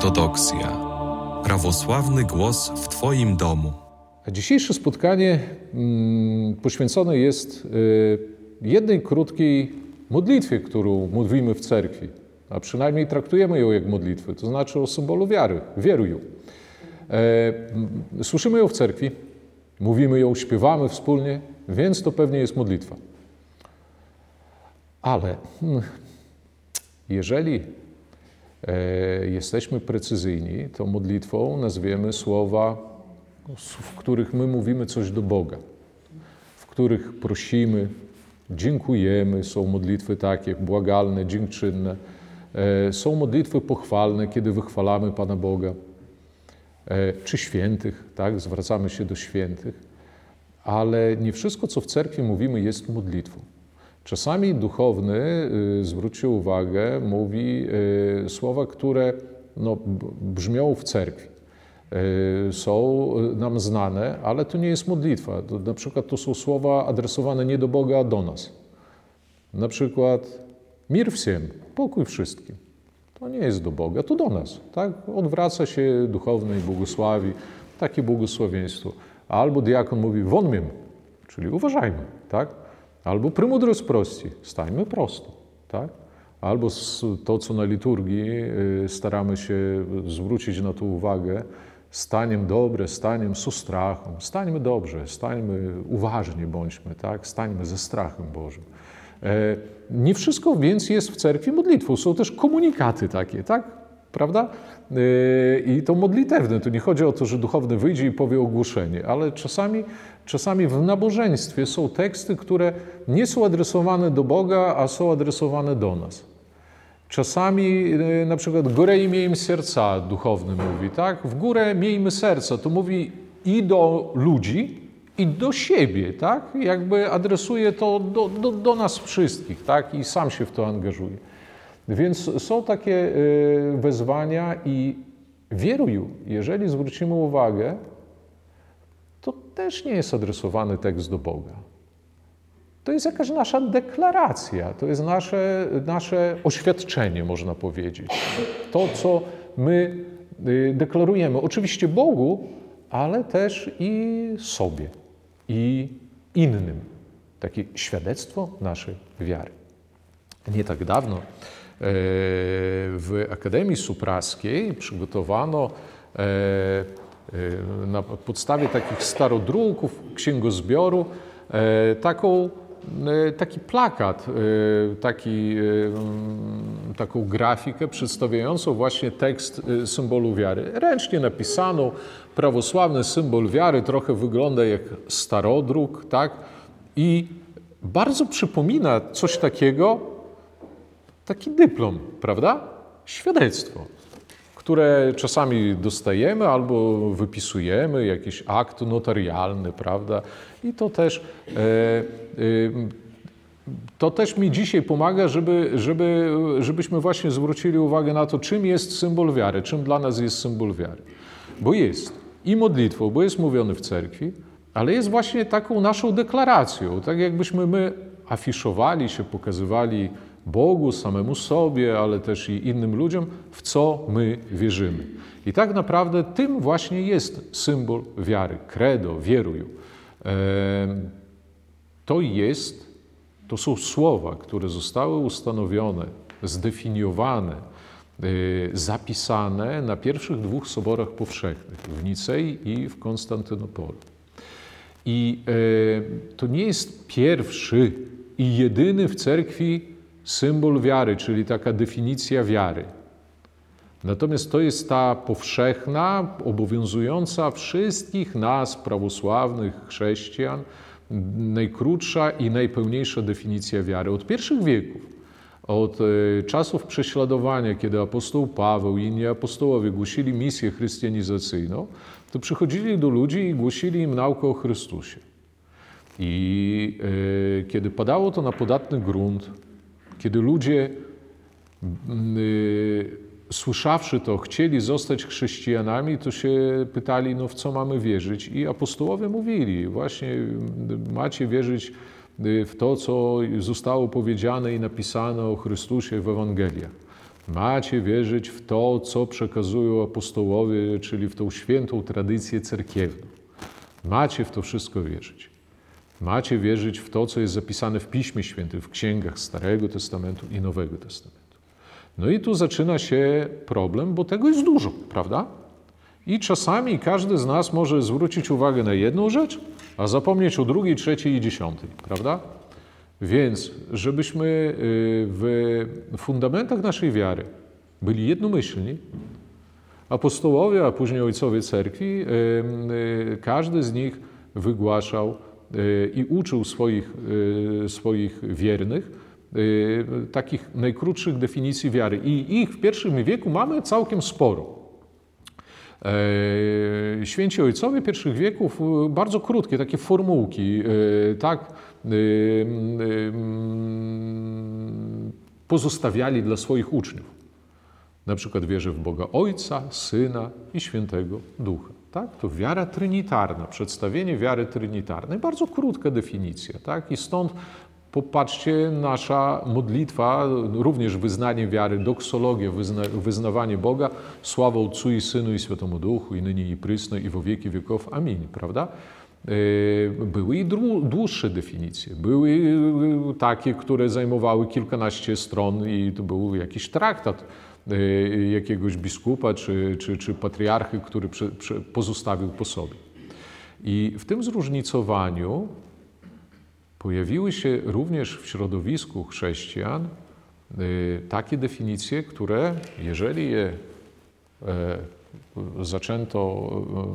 Ortodoksja. Prawosławny głos w Twoim domu. Dzisiejsze spotkanie poświęcone jest jednej krótkiej modlitwie, którą mówimy w cerkwi, a przynajmniej traktujemy ją jak modlitwę, to znaczy o symbolu wiary, wieruj. Słyszymy ją w cerkwi, mówimy ją, śpiewamy wspólnie, więc to pewnie jest modlitwa. Ale jeżeli jesteśmy precyzyjni, to modlitwą nazwiemy słowa, w których my mówimy coś do Boga, w których prosimy, dziękujemy. Są modlitwy takie błagalne, dziękczynne. Są modlitwy pochwalne, kiedy wychwalamy Pana Boga, czy świętych, tak? Zwracamy się do świętych. Ale nie wszystko, co w cerkwi mówimy, jest modlitwą. Czasami duchowny, zwróćcie uwagę, mówi słowa, które brzmią w cerkwi. Są nam znane, ale to nie jest modlitwa. Na przykład to są słowa adresowane nie do Boga, a do nas. Na przykład mir всем, pokój wszystkim. To nie jest do Boga, to do nas. Tak? Odwraca się duchowny i błogosławi. Takie błogosławieństwo. Albo diakon mówi won miem, czyli uważajmy. Tak? Albo prymudrost prości, stańmy prosto. Tak? Albo to, co na liturgii staramy się zwrócić na to uwagę, staniem dobre, staniem z strachem, stańmy dobrze, stańmy uważnie bądźmy, tak? Stańmy ze strachem Bożym. Nie wszystko więc jest w cerkwi modlitwą, są też komunikaty takie, tak? Prawda? I to modlitewne, tu nie chodzi o to, że duchowny wyjdzie i powie ogłoszenie, ale czasami w nabożeństwie są teksty, które nie są adresowane do Boga, a są adresowane do nas. Czasami na przykład górę miejmy serca, duchowny mówi, tak? W górę miejmy serca, to mówi i do ludzi, i do siebie, tak? Jakby adresuje to do nas wszystkich, tak? I sam się w to angażuje. Więc są takie wezwania i wieruj, jeżeli zwrócimy uwagę, to też nie jest adresowany tekst do Boga. To jest jakaś nasza deklaracja, to jest nasze oświadczenie, można powiedzieć. To, co my deklarujemy, oczywiście Bogu, ale też i sobie, i innym. Takie świadectwo naszej wiary. Nie tak dawno w Akademii Supraskiej przygotowano na podstawie takich starodruków, księgozbioru, taki plakat, taką grafikę przedstawiającą właśnie tekst symbolu wiary. Ręcznie napisano, prawosławny symbol wiary, trochę wygląda jak starodruk, tak? I bardzo przypomina coś takiego, taki dyplom, prawda? Świadectwo, które czasami dostajemy albo wypisujemy, jakiś akt notarialny, prawda? I to też mi dzisiaj pomaga, żebyśmy właśnie zwrócili uwagę na to, czym jest symbol wiary, czym dla nas jest symbol wiary. Bo jest i modlitwą, bo jest mówiony w cerkwi, ale jest właśnie taką naszą deklaracją, tak jakbyśmy my afiszowali się, pokazywali Bogu, samemu sobie, ale też i innym ludziom, w co my wierzymy. I tak naprawdę tym właśnie jest symbol wiary, credo, wieruj. To są słowa, które zostały ustanowione, zdefiniowane, zapisane na pierwszych 2 soborach powszechnych, w Nicei i w Konstantynopolu. I to nie jest pierwszy i jedyny w cerkwi symbol wiary, czyli taka definicja wiary. Natomiast to jest ta powszechna, obowiązująca wszystkich nas, prawosławnych chrześcijan, najkrótsza i najpełniejsza definicja wiary. Od pierwszych wieków, od czasów prześladowania, kiedy apostoł Paweł i inni apostołowie głosili misję chrystianizacyjną, to przychodzili do ludzi i głosili im naukę o Chrystusie. I kiedy padało to na podatny grunt, kiedy ludzie, słyszawszy to, chcieli zostać chrześcijanami, to się pytali, w co mamy wierzyć? I apostołowie mówili, właśnie macie wierzyć w to, co zostało powiedziane i napisane o Chrystusie w Ewangeliach. Macie wierzyć w to, co przekazują apostołowie, czyli w tą świętą tradycję cerkiewną. Macie w to wszystko wierzyć. Macie wierzyć w to, co jest zapisane w Piśmie Świętym, w księgach Starego Testamentu i Nowego Testamentu. No i tu zaczyna się problem, bo tego jest dużo, prawda? I czasami każdy z nas może zwrócić uwagę na jedną rzecz, a zapomnieć o drugiej, trzeciej i dziesiątej, prawda? Więc, żebyśmy w fundamentach naszej wiary byli jednomyślni, apostołowie, a później ojcowie cerkwi, każdy z nich wygłaszał i uczył swoich wiernych takich najkrótszych definicji wiary. I ich w pierwszym wieku mamy całkiem sporo. Święci ojcowie pierwszych wieków bardzo krótkie, takie formułki, tak pozostawiali dla swoich uczniów. Na przykład wierzę w Boga Ojca, Syna i Świętego Ducha. Tak? To wiara trinitarna, przedstawienie wiary trinitarnej, bardzo krótka definicja. Tak? I stąd popatrzcie, nasza modlitwa, również wyznanie wiary, doksologia, wyznawanie Boga, sława Ojcu i Synu i Świętemu Duchu, i nyní i prysno, i wo wieki wieków. Amin. Prawda? Były i dłuższe definicje. Były takie, które zajmowały kilkanaście stron i to był jakiś traktat jakiegoś biskupa czy patriarchy, który pozostawił po sobie. I w tym zróżnicowaniu pojawiły się również w środowisku chrześcijan takie definicje, które, jeżeli je zaczęto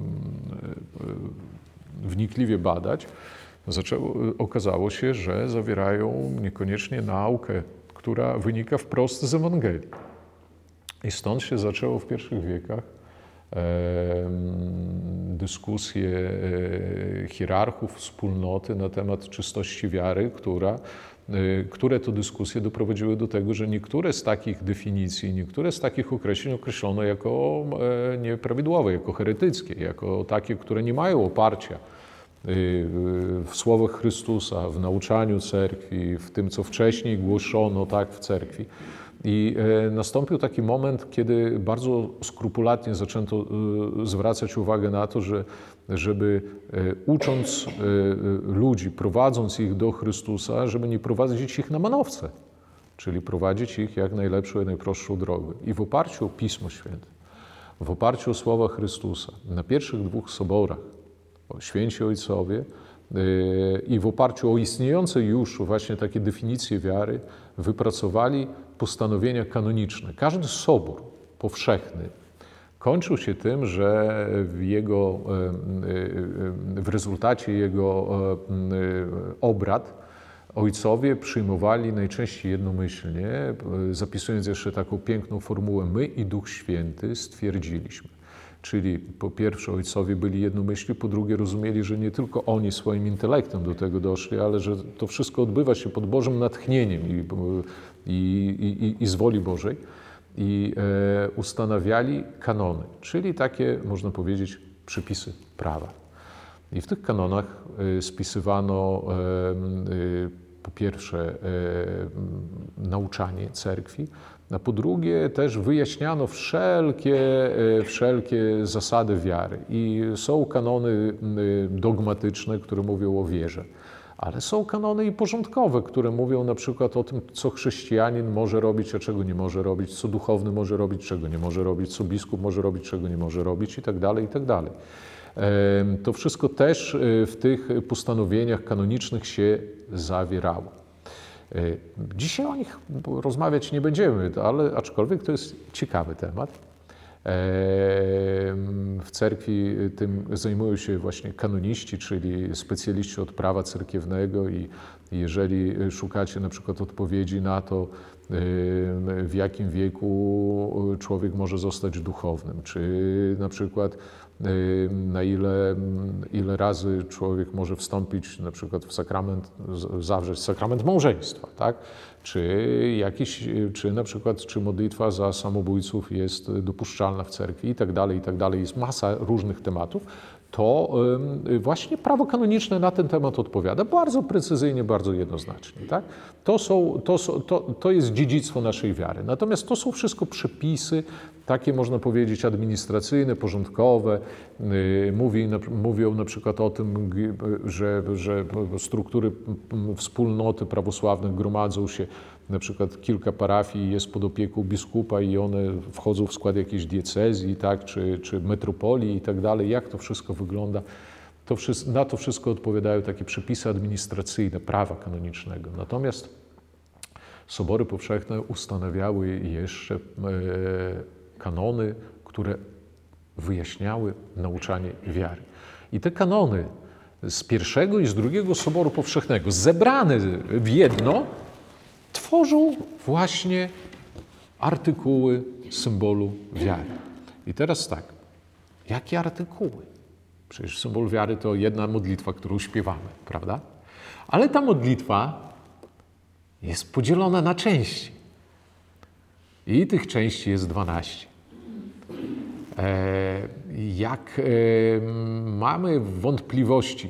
wnikliwie badać, okazało się, że zawierają niekoniecznie naukę, która wynika wprost z Ewangelii. I stąd się zaczęło w pierwszych wiekach dyskusje hierarchów wspólnoty na temat czystości wiary, które to dyskusje doprowadziły do tego, że niektóre z takich definicji, niektóre z takich określeń określono jako nieprawidłowe, jako heretyckie, jako takie, które nie mają oparcia w słowach Chrystusa, w nauczaniu cerkwi, w tym, co wcześniej głoszono tak w cerkwi. I nastąpił taki moment, kiedy bardzo skrupulatnie zaczęto zwracać uwagę na to, żeby ucząc ludzi, prowadząc ich do Chrystusa, żeby nie prowadzić ich na manowce, czyli prowadzić ich jak najlepszą i najprostszą drogę. I w oparciu o Pismo Święte, w oparciu o słowa Chrystusa, na pierwszych dwóch soborach, święci ojcowie, i w oparciu o istniejące już właśnie takie definicje wiary wypracowali postanowienia kanoniczne. Każdy sobór powszechny kończył się tym, że w rezultacie jego obrad ojcowie przyjmowali najczęściej jednomyślnie, zapisując jeszcze taką piękną formułę: my i Duch Święty stwierdziliśmy. Czyli po pierwsze ojcowie byli jednomyślni, po drugie rozumieli, że nie tylko oni swoim intelektem do tego doszli, ale że to wszystko odbywa się pod Bożym natchnieniem i z woli Bożej. I ustanawiali kanony, czyli takie, można powiedzieć, przepisy prawa. I w tych kanonach spisywano po pierwsze nauczanie cerkwi, a po drugie też wyjaśniano wszelkie zasady wiary. I są kanony dogmatyczne, które mówią o wierze, ale są kanony i porządkowe, które mówią na przykład o tym, co chrześcijanin może robić, a czego nie może robić, co duchowny może robić, czego nie może robić, co biskup może robić, czego nie może robić i tak dalej, i tak dalej. To wszystko też w tych postanowieniach kanonicznych się zawierało. Dzisiaj o nich rozmawiać nie będziemy, ale aczkolwiek to jest ciekawy temat. W cerkwi tym zajmują się właśnie kanoniści, czyli specjaliści od prawa cerkiewnego i jeżeli szukacie na przykład odpowiedzi na to, w jakim wieku człowiek może zostać duchownym, czy na przykład na ile razy człowiek może wstąpić na przykład w sakrament, zawrzeć sakrament małżeństwa, tak? Czy na przykład, czy modlitwa za samobójców jest dopuszczalna w cerkwi i tak dalej, i tak dalej. Jest masa różnych tematów. to właśnie prawo kanoniczne na ten temat odpowiada bardzo precyzyjnie, bardzo jednoznacznie. Tak? To jest dziedzictwo naszej wiary. Natomiast to są wszystko przepisy, takie można powiedzieć administracyjne, porządkowe. Mówią na przykład o tym, że struktury wspólnoty prawosławnych gromadzą się, na przykład kilka parafii jest pod opieką biskupa i one wchodzą w skład jakiejś diecezji, tak, czy metropolii i tak dalej. Jak to wszystko wygląda? Na to wszystko odpowiadają takie przepisy administracyjne prawa kanonicznego. Natomiast sobory powszechne ustanawiały jeszcze kanony, które wyjaśniały nauczanie wiary. I te kanony z pierwszego i z drugiego Soboru Powszechnego, zebrane w jedno, tworzą właśnie artykuły symbolu wiary. I teraz tak, jakie artykuły? Przecież symbol wiary to jedna modlitwa, którą śpiewamy, prawda? Ale ta modlitwa jest podzielona na części. I tych części jest 12. Jak mamy wątpliwości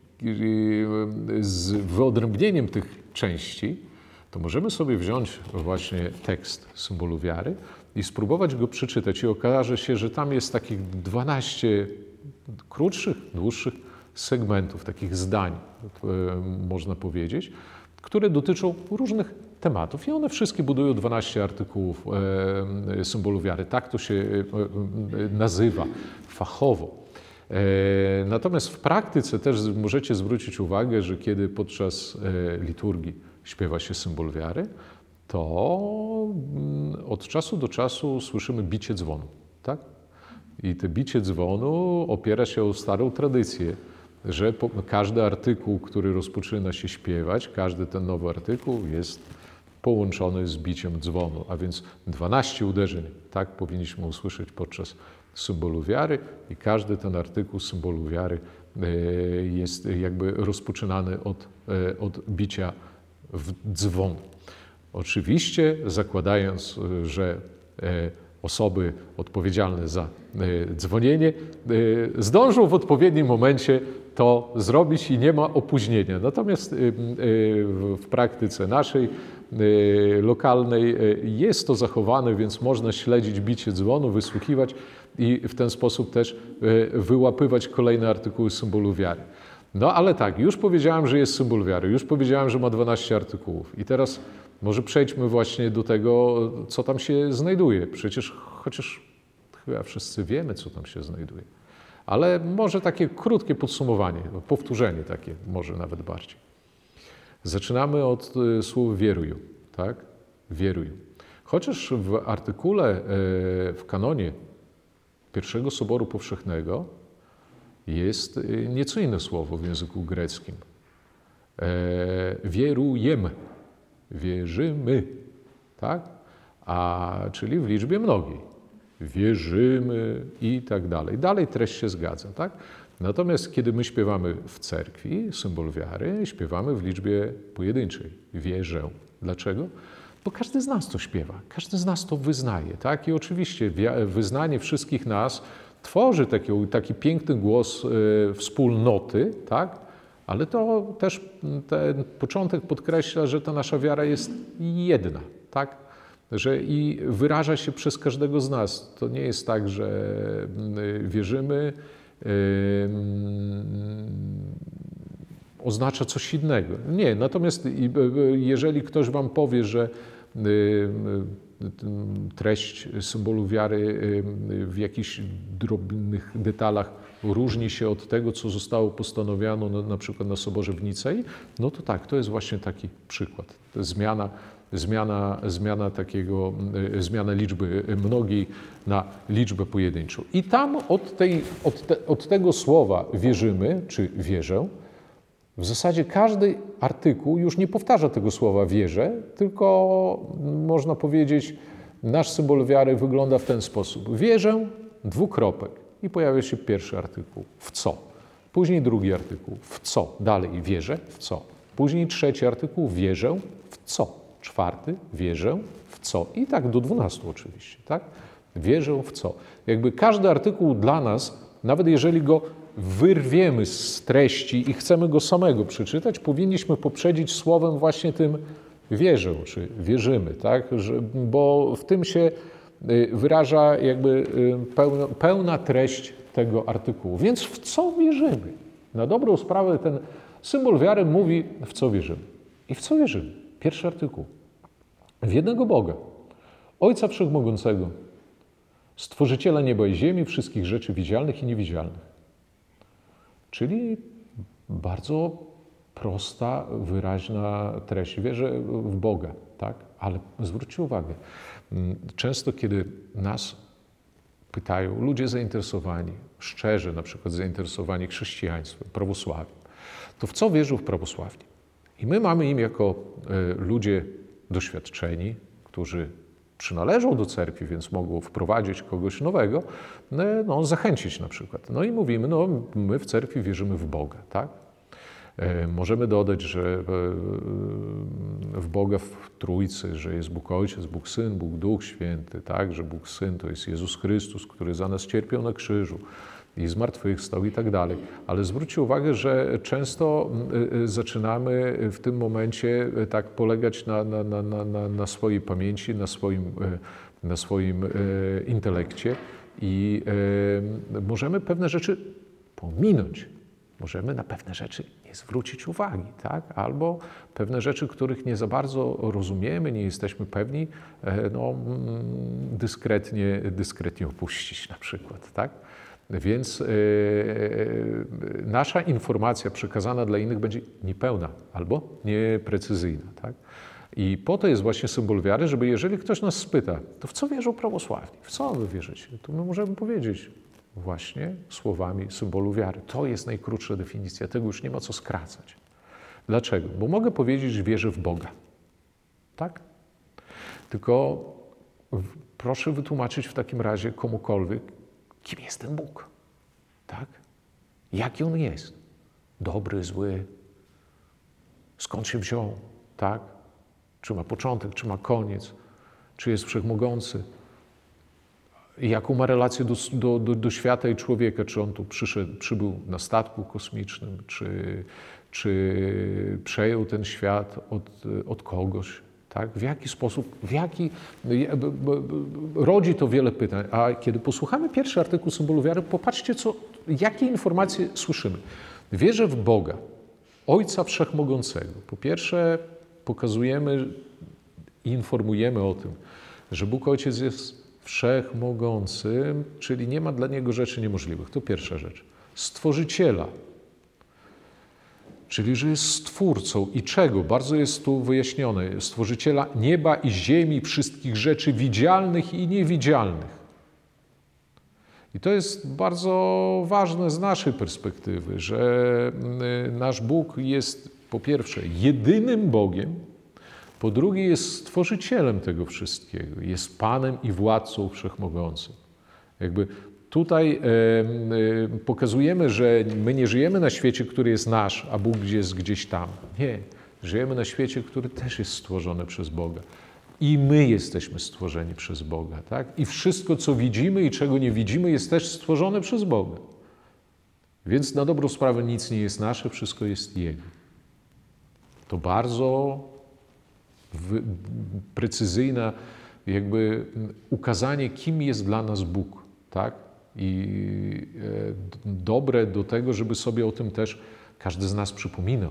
z wyodrębnieniem tych części, to możemy sobie wziąć właśnie tekst symbolu wiary i spróbować go przeczytać. I okaże się, że tam jest takich 12 krótszych, dłuższych segmentów, takich zdań, można powiedzieć, które dotyczą różnych tematów. I one wszystkie budują 12 artykułów symbolu wiary. Tak to się nazywa fachowo. Natomiast w praktyce też możecie zwrócić uwagę, że kiedy podczas liturgii śpiewa się symbol wiary, to od czasu do czasu słyszymy bicie dzwonu. Tak? I to bicie dzwonu opiera się o starą tradycję, że każdy artykuł, który rozpoczyna się śpiewać, każdy ten nowy artykuł jest połączony z biciem dzwonu, a więc 12 uderzeń, tak powinniśmy usłyszeć podczas symbolu wiary i każdy ten artykuł symbolu wiary jest jakby rozpoczynany od bicia w dzwon. Oczywiście zakładając, że osoby odpowiedzialne za dzwonienie zdążą w odpowiednim momencie to zrobić i nie ma opóźnienia. Natomiast w praktyce naszej lokalnej jest to zachowane, więc można śledzić bicie dzwonu, wysłuchiwać i w ten sposób też wyłapywać kolejne artykuły symbolu wiary. No ale tak, już powiedziałem, że jest symbol wiary, już powiedziałem, że ma 12 artykułów i teraz może przejdźmy właśnie do tego, co tam się znajduje. Chociaż chyba wszyscy wiemy, co tam się znajduje. Ale może takie krótkie podsumowanie, powtórzenie takie, może nawet bardziej. Zaczynamy od słów wieruj, tak? Wieruj. Chociaż w artykule, w kanonie pierwszego Soboru Powszechnego jest nieco inne słowo w języku greckim. Wierujemy, wierzymy, tak? Czyli w liczbie mnogiej. Wierzymy i tak dalej. Dalej treść się zgadza, tak? Natomiast kiedy my śpiewamy w cerkwi symbol wiary, śpiewamy w liczbie pojedynczej. Wierzę. Dlaczego? Bo każdy z nas to śpiewa, każdy z nas to wyznaje, tak? I oczywiście wyznanie wszystkich nas tworzy taki piękny głos wspólnoty, tak? Ale to też ten początek podkreśla, że ta nasza wiara jest jedna, tak? Że i wyraża się przez każdego z nas. To nie jest tak, że wierzymy, oznacza coś innego. Nie, natomiast jeżeli ktoś wam powie, że treść symbolu wiary w jakichś drobnych detalach różni się od tego, co zostało postanowione na przykład na Soborze w Nicei, no to tak, to jest właśnie taki przykład. To jest zmiana liczby mnogiej na liczbę pojedynczą. I tam od tego słowa wierzymy, czy wierzę, w zasadzie każdy artykuł już nie powtarza tego słowa wierzę, tylko można powiedzieć, nasz symbol wiary wygląda w ten sposób. Wierzę, dwukropek i pojawia się pierwszy artykuł, w co. Później drugi artykuł, w co. Dalej wierzę, w co. Później trzeci artykuł, wierzę, w co. Czwarty, wierzę, w co. I tak do 12 oczywiście, tak? Wierzę w co. Jakby każdy artykuł dla nas, nawet jeżeli go wyrwiemy z treści i chcemy go samego przeczytać, powinniśmy poprzedzić słowem właśnie tym wierzę, czy wierzymy, tak? Bo w tym się wyraża jakby pełna treść tego artykułu. Więc w co wierzymy? Na dobrą sprawę ten symbol wiary mówi, w co wierzymy. I w co wierzymy? Pierwszy artykuł. W jednego Boga, Ojca Wszechmogącego, Stworzyciela nieba i ziemi, wszystkich rzeczy widzialnych i niewidzialnych. Czyli bardzo prosta, wyraźna treść. Wierzę w Boga, tak? Ale zwróćcie uwagę, często kiedy nas pytają ludzie zainteresowani, szczerze na przykład zainteresowani chrześcijaństwem, prawosławiem, to w co wierzą w prawosławni? I my mamy im jako ludzie doświadczeni, którzy przynależą do cerkwi, więc mogą wprowadzić kogoś nowego, zachęcić na przykład. No i mówimy, my w cerkwi wierzymy w Boga, tak? Możemy dodać, że w Boga w Trójcy, że jest Bóg Ojciec, Bóg Syn, Bóg Duch Święty, tak? Że Bóg Syn to jest Jezus Chrystus, który za nas cierpiał na krzyżu i zmartwychwstał i tak dalej. Ale zwróćcie uwagę, że często zaczynamy w tym momencie tak polegać na swojej pamięci, na swoim intelekcie i możemy pewne rzeczy pominąć. Możemy na pewne rzeczy nie zwrócić uwagi, tak? Albo pewne rzeczy, których nie za bardzo rozumiemy, nie jesteśmy pewni, dyskretnie opuścić na przykład, tak? Więc nasza informacja przekazana dla innych będzie niepełna albo nieprecyzyjna, tak? I po to jest właśnie symbol wiary, żeby jeżeli ktoś nas spyta, to w co wierzą prawosławni? W co wy wierzycie? To my możemy powiedzieć właśnie słowami symbolu wiary. To jest najkrótsza definicja, tego już nie ma co skracać. Dlaczego? Bo mogę powiedzieć, że wierzę w Boga. Tak? Tylko proszę wytłumaczyć w takim razie komukolwiek, kim jest ten Bóg. Tak? Jaki On jest? Dobry, zły? Skąd się wziął? Tak? Czy ma początek, czy ma koniec? Czy jest wszechmogący? Jaką ma relację do świata i człowieka? Czy on tu przybył na statku kosmicznym? Czy przejął ten świat od kogoś? Tak? W jaki sposób? Rodzi to wiele pytań. A kiedy posłuchamy pierwszy artykuł symbolu wiary, popatrzcie, jakie informacje słyszymy. Wierzę w Boga, Ojca Wszechmogącego. Po pierwsze, pokazujemy i informujemy o tym, że Bóg Ojciec jest wszechmogącym, czyli nie ma dla Niego rzeczy niemożliwych. To pierwsza rzecz. Stworzyciela, czyli że jest stwórcą i czego? Bardzo jest tu wyjaśnione. Stworzyciela nieba i ziemi, wszystkich rzeczy widzialnych i niewidzialnych. I to jest bardzo ważne z naszej perspektywy, że nasz Bóg jest po pierwsze jedynym Bogiem, po drugie jest stworzycielem tego wszystkiego, jest Panem i Władcą Wszechmogącym. Jakby tutaj pokazujemy, że my nie żyjemy na świecie, który jest nasz, a Bóg jest gdzieś tam. Nie, żyjemy na świecie, który też jest stworzony przez Boga. I my jesteśmy stworzeni przez Boga, tak? I wszystko, co widzimy i czego nie widzimy, jest też stworzone przez Boga. Więc na dobrą sprawę nic nie jest nasze, wszystko jest Jego. To bardzo precyzyjne jakby ukazanie, kim jest dla nas Bóg, tak? I dobre do tego, żeby sobie o tym też każdy z nas przypominał.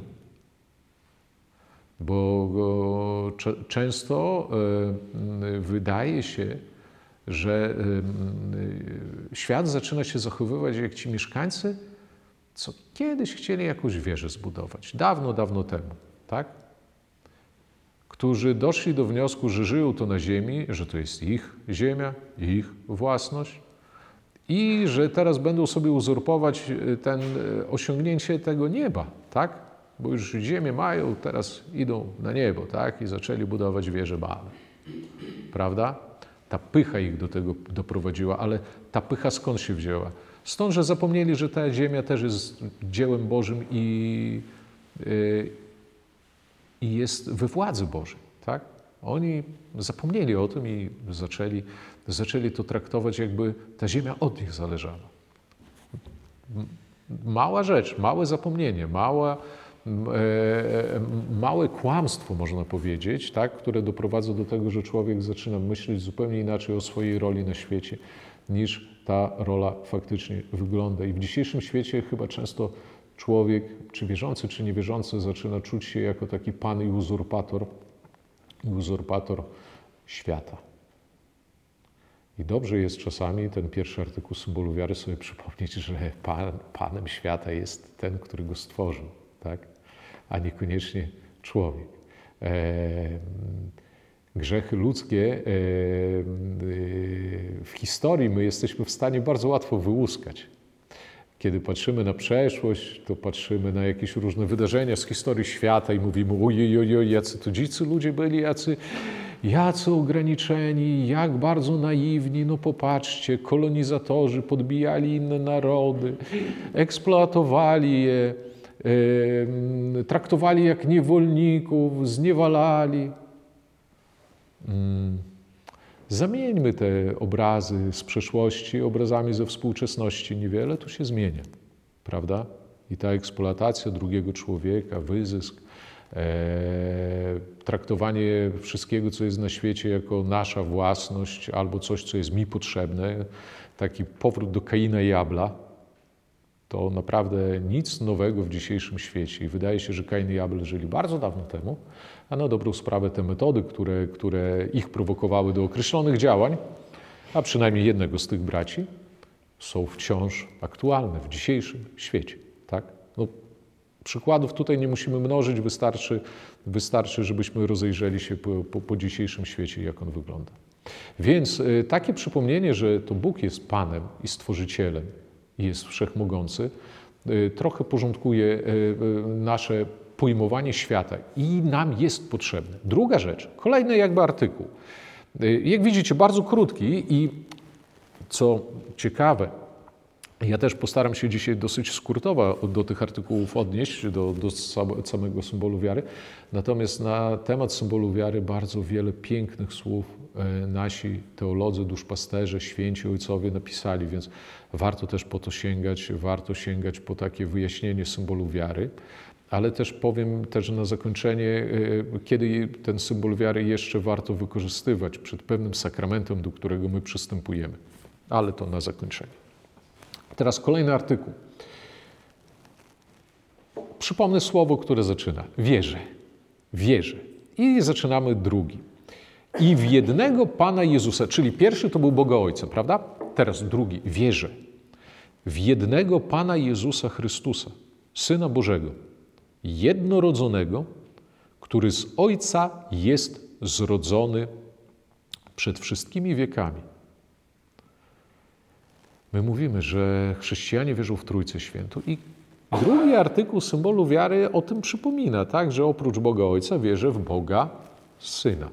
Bo często wydaje się, że świat zaczyna się zachowywać jak ci mieszkańcy, co kiedyś chcieli jakąś wieżę zbudować. Dawno, dawno temu, tak? Którzy doszli do wniosku, że żyją to na ziemi, że to jest ich ziemia, ich własność i że teraz będą sobie uzurpować osiągnięcie tego nieba, tak? Bo już ziemię mają, teraz idą na niebo, tak? I zaczęli budować wieże Baala. Prawda? Ta pycha ich do tego doprowadziła, ale ta pycha skąd się wzięła? Stąd, że zapomnieli, że ta ziemia też jest dziełem Bożym i jest we władzy Bożej, tak? Oni zapomnieli o tym i zaczęli to traktować, jakby ta ziemia od nich zależała. Mała rzecz, małe zapomnienie, małe kłamstwo, można powiedzieć, tak, które doprowadza do tego, że człowiek zaczyna myśleć zupełnie inaczej o swojej roli na świecie, niż ta rola faktycznie wygląda. I w dzisiejszym świecie chyba często człowiek, czy wierzący, czy niewierzący, zaczyna czuć się jako taki pan i uzurpator świata. I dobrze jest czasami ten pierwszy artykuł symbolu wiary sobie przypomnieć, że panem świata jest ten, który go stworzył, tak? A niekoniecznie człowiek. Grzechy ludzkie w historii my jesteśmy w stanie bardzo łatwo wyłuskać. Kiedy patrzymy na przeszłość, to patrzymy na jakieś różne wydarzenia z historii świata i mówimy, ojej, jacy to dzicy ludzie byli, jacy ograniczeni, jak bardzo naiwni, no popatrzcie, kolonizatorzy podbijali inne narody, eksploatowali je, traktowali jak niewolników, zniewalali. Zamieńmy te obrazy z przeszłości obrazami ze współczesności. Niewiele tu się zmienia, prawda? I ta eksploatacja drugiego człowieka, wyzysk, traktowanie wszystkiego, co jest na świecie, jako nasza własność albo coś, co jest mi potrzebne, taki powrót do Kaina i Abla, to naprawdę nic nowego w dzisiejszym świecie. I wydaje się, że Kain i Abel żyli bardzo dawno temu, a na dobrą sprawę te metody, które ich prowokowały do określonych działań, a przynajmniej jednego z tych braci, są wciąż aktualne w dzisiejszym świecie. Tak? No, przykładów tutaj nie musimy mnożyć, wystarczy, żebyśmy rozejrzeli się po dzisiejszym świecie, jak on wygląda. Więc takie przypomnienie, że to Bóg jest Panem i Stworzycielem, jest wszechmogący, trochę porządkuje nasze pojmowanie świata i nam jest potrzebne. Druga rzecz, kolejny jakby artykuł. Jak widzicie, bardzo krótki i co ciekawe, ja też postaram się dzisiaj dosyć skrótowo do tych artykułów odnieść, do samego symbolu wiary. Natomiast na temat symbolu wiary bardzo wiele pięknych słów nasi teolodzy, duszpasterze, święci ojcowie napisali, więc warto też po to sięgać, warto sięgać po takie wyjaśnienie symbolu wiary. Ale też powiem też na zakończenie, kiedy ten symbol wiary jeszcze warto wykorzystywać przed pewnym sakramentem, do którego my przystępujemy. Ale to na zakończenie. Teraz kolejny artykuł. Przypomnę słowo, które zaczyna. Wierzę. Wierzę. I zaczynamy drugi. I w jednego Pana Jezusa, czyli pierwszy to był Boga Ojca, prawda? Teraz drugi. Wierzę. W jednego Pana Jezusa Chrystusa, Syna Bożego, jednorodzonego, który z Ojca jest zrodzony przed wszystkimi wiekami. My mówimy, że chrześcijanie wierzą w Trójcę Świętą i drugi artykuł symbolu wiary o tym przypomina, tak, że oprócz Boga Ojca wierzę w Boga Syna.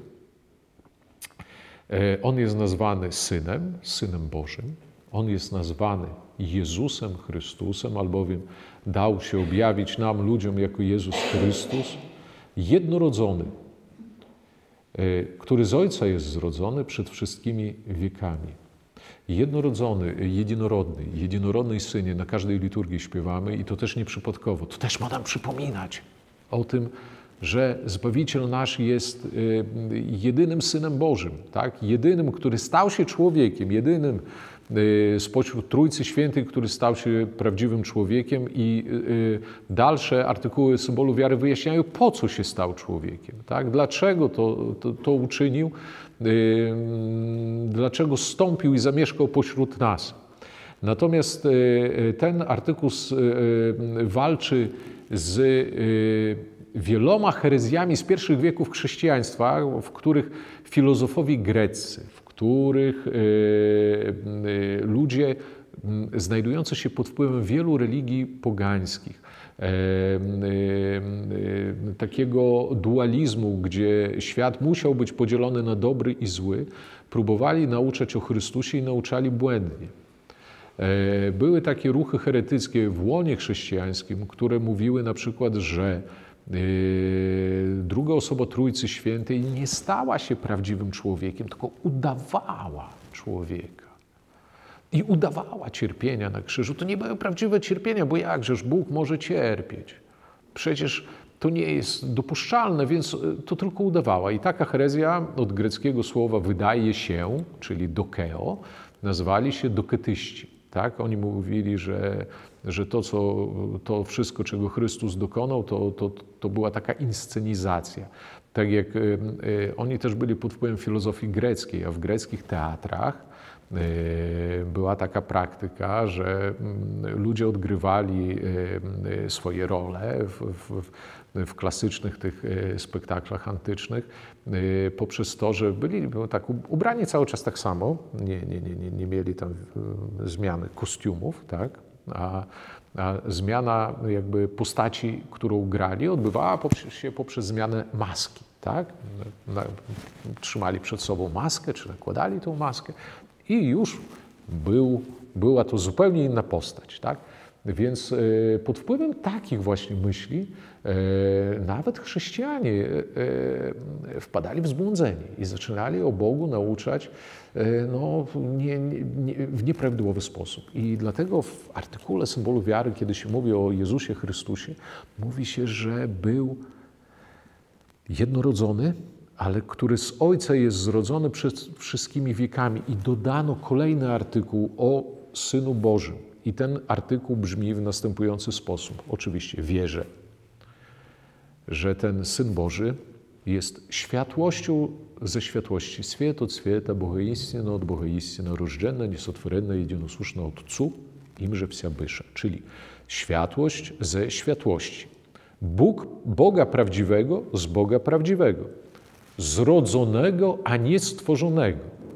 On jest nazwany Synem Bożym. On jest nazwany Jezusem Chrystusem, albowiem dał się objawić nam, ludziom, jako Jezus Chrystus, jednorodzony, który z Ojca jest zrodzony przed wszystkimi wiekami. Jednorodzony, jednorodnej Synie, na każdej liturgii śpiewamy i to też nieprzypadkowo. To też ma nam przypominać o tym, że Zbawiciel nasz jest jedynym Synem Bożym, tak? Jedynym, który stał się człowiekiem, jedynym spośród Trójcy Świętej, który stał się prawdziwym człowiekiem i dalsze artykuły symbolu wiary wyjaśniają, po co się stał człowiekiem, tak? Dlaczego to uczynił, dlaczego zstąpił i zamieszkał pośród nas. Natomiast ten artykuł walczy z wieloma herezjami z pierwszych wieków chrześcijaństwa, w których filozofowie greccy, w których ludzie znajdujący się pod wpływem wielu religii pogańskich, takiego dualizmu, gdzie świat musiał być podzielony na dobry i zły, próbowali nauczać o Chrystusie i nauczali błędnie. Były takie ruchy heretyckie w łonie chrześcijańskim, które mówiły na przykład, że druga osoba Trójcy Świętej nie stała się prawdziwym człowiekiem, tylko udawała człowieka. i udawała cierpienia na krzyżu. To nie były prawdziwe cierpienia, bo jakżeż Bóg może cierpieć? Przecież to nie jest dopuszczalne, więc to tylko udawała. I taka herezja od greckiego słowa wydaje się, czyli dokeo, nazwali się doketyści. Tak? Oni mówili, że to wszystko, czego Chrystus dokonał, to była taka inscenizacja. Tak jak oni też byli pod wpływem filozofii greckiej, a w greckich teatrach była taka praktyka, że ludzie odgrywali swoje role w klasycznych tych spektaklach antycznych poprzez to, że byli tak ubrani cały czas tak samo, nie mieli tam zmiany kostiumów, tak? A zmiana jakby postaci, którą grali, odbywała się poprzez zmianę maski, tak? Trzymali przed sobą maskę, czy nakładali tą maskę i już była to zupełnie inna postać, tak? Więc pod wpływem takich właśnie myśli nawet chrześcijanie wpadali w zbłądzenie i zaczynali o Bogu nauczać w nieprawidłowy sposób. I dlatego w artykule Symbolu Wiary, kiedy się mówi o Jezusie Chrystusie, mówi się, że był jednorodzony, ale który z Ojca jest zrodzony przed wszystkimi wiekami. I dodano kolejny artykuł o Synu Bożym. I ten artykuł brzmi w następujący sposób. Oczywiście wierzę, że ten Syn Boży jest światłością ze światłości, свет от света, Богоістина от Богоістина, рожденна, несотворенна, єдиносушна Отцу, имже вся byша. Czyli światłość ze światłości. Bóg Boga prawdziwego z Boga prawdziwego. Zrodzonego, a nie stworzonego.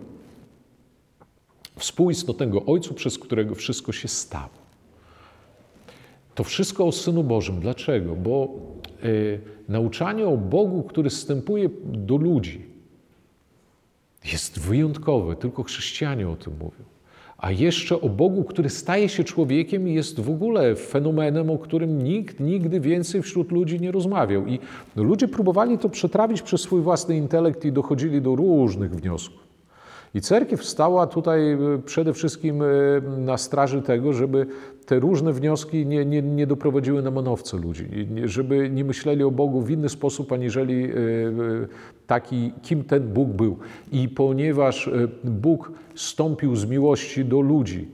Współistotnego Ojcu, przez którego wszystko się stało. To wszystko o Synu Bożym. Dlaczego? Bo nauczanie o Bogu, który wstępuje do ludzi, jest wyjątkowe. Tylko chrześcijanie o tym mówią. A jeszcze o Bogu, który staje się człowiekiem i jest w ogóle fenomenem, o którym nikt nigdy więcej wśród ludzi nie rozmawiał. I ludzie próbowali to przetrawić przez swój własny intelekt i dochodzili do różnych wniosków. I cerkiew stała tutaj przede wszystkim na straży tego, żeby te różne wnioski nie doprowadziły na manowce ludzi, żeby nie myśleli o Bogu w inny sposób, aniżeli taki, kim ten Bóg był. I ponieważ Bóg stąpił z miłości do ludzi,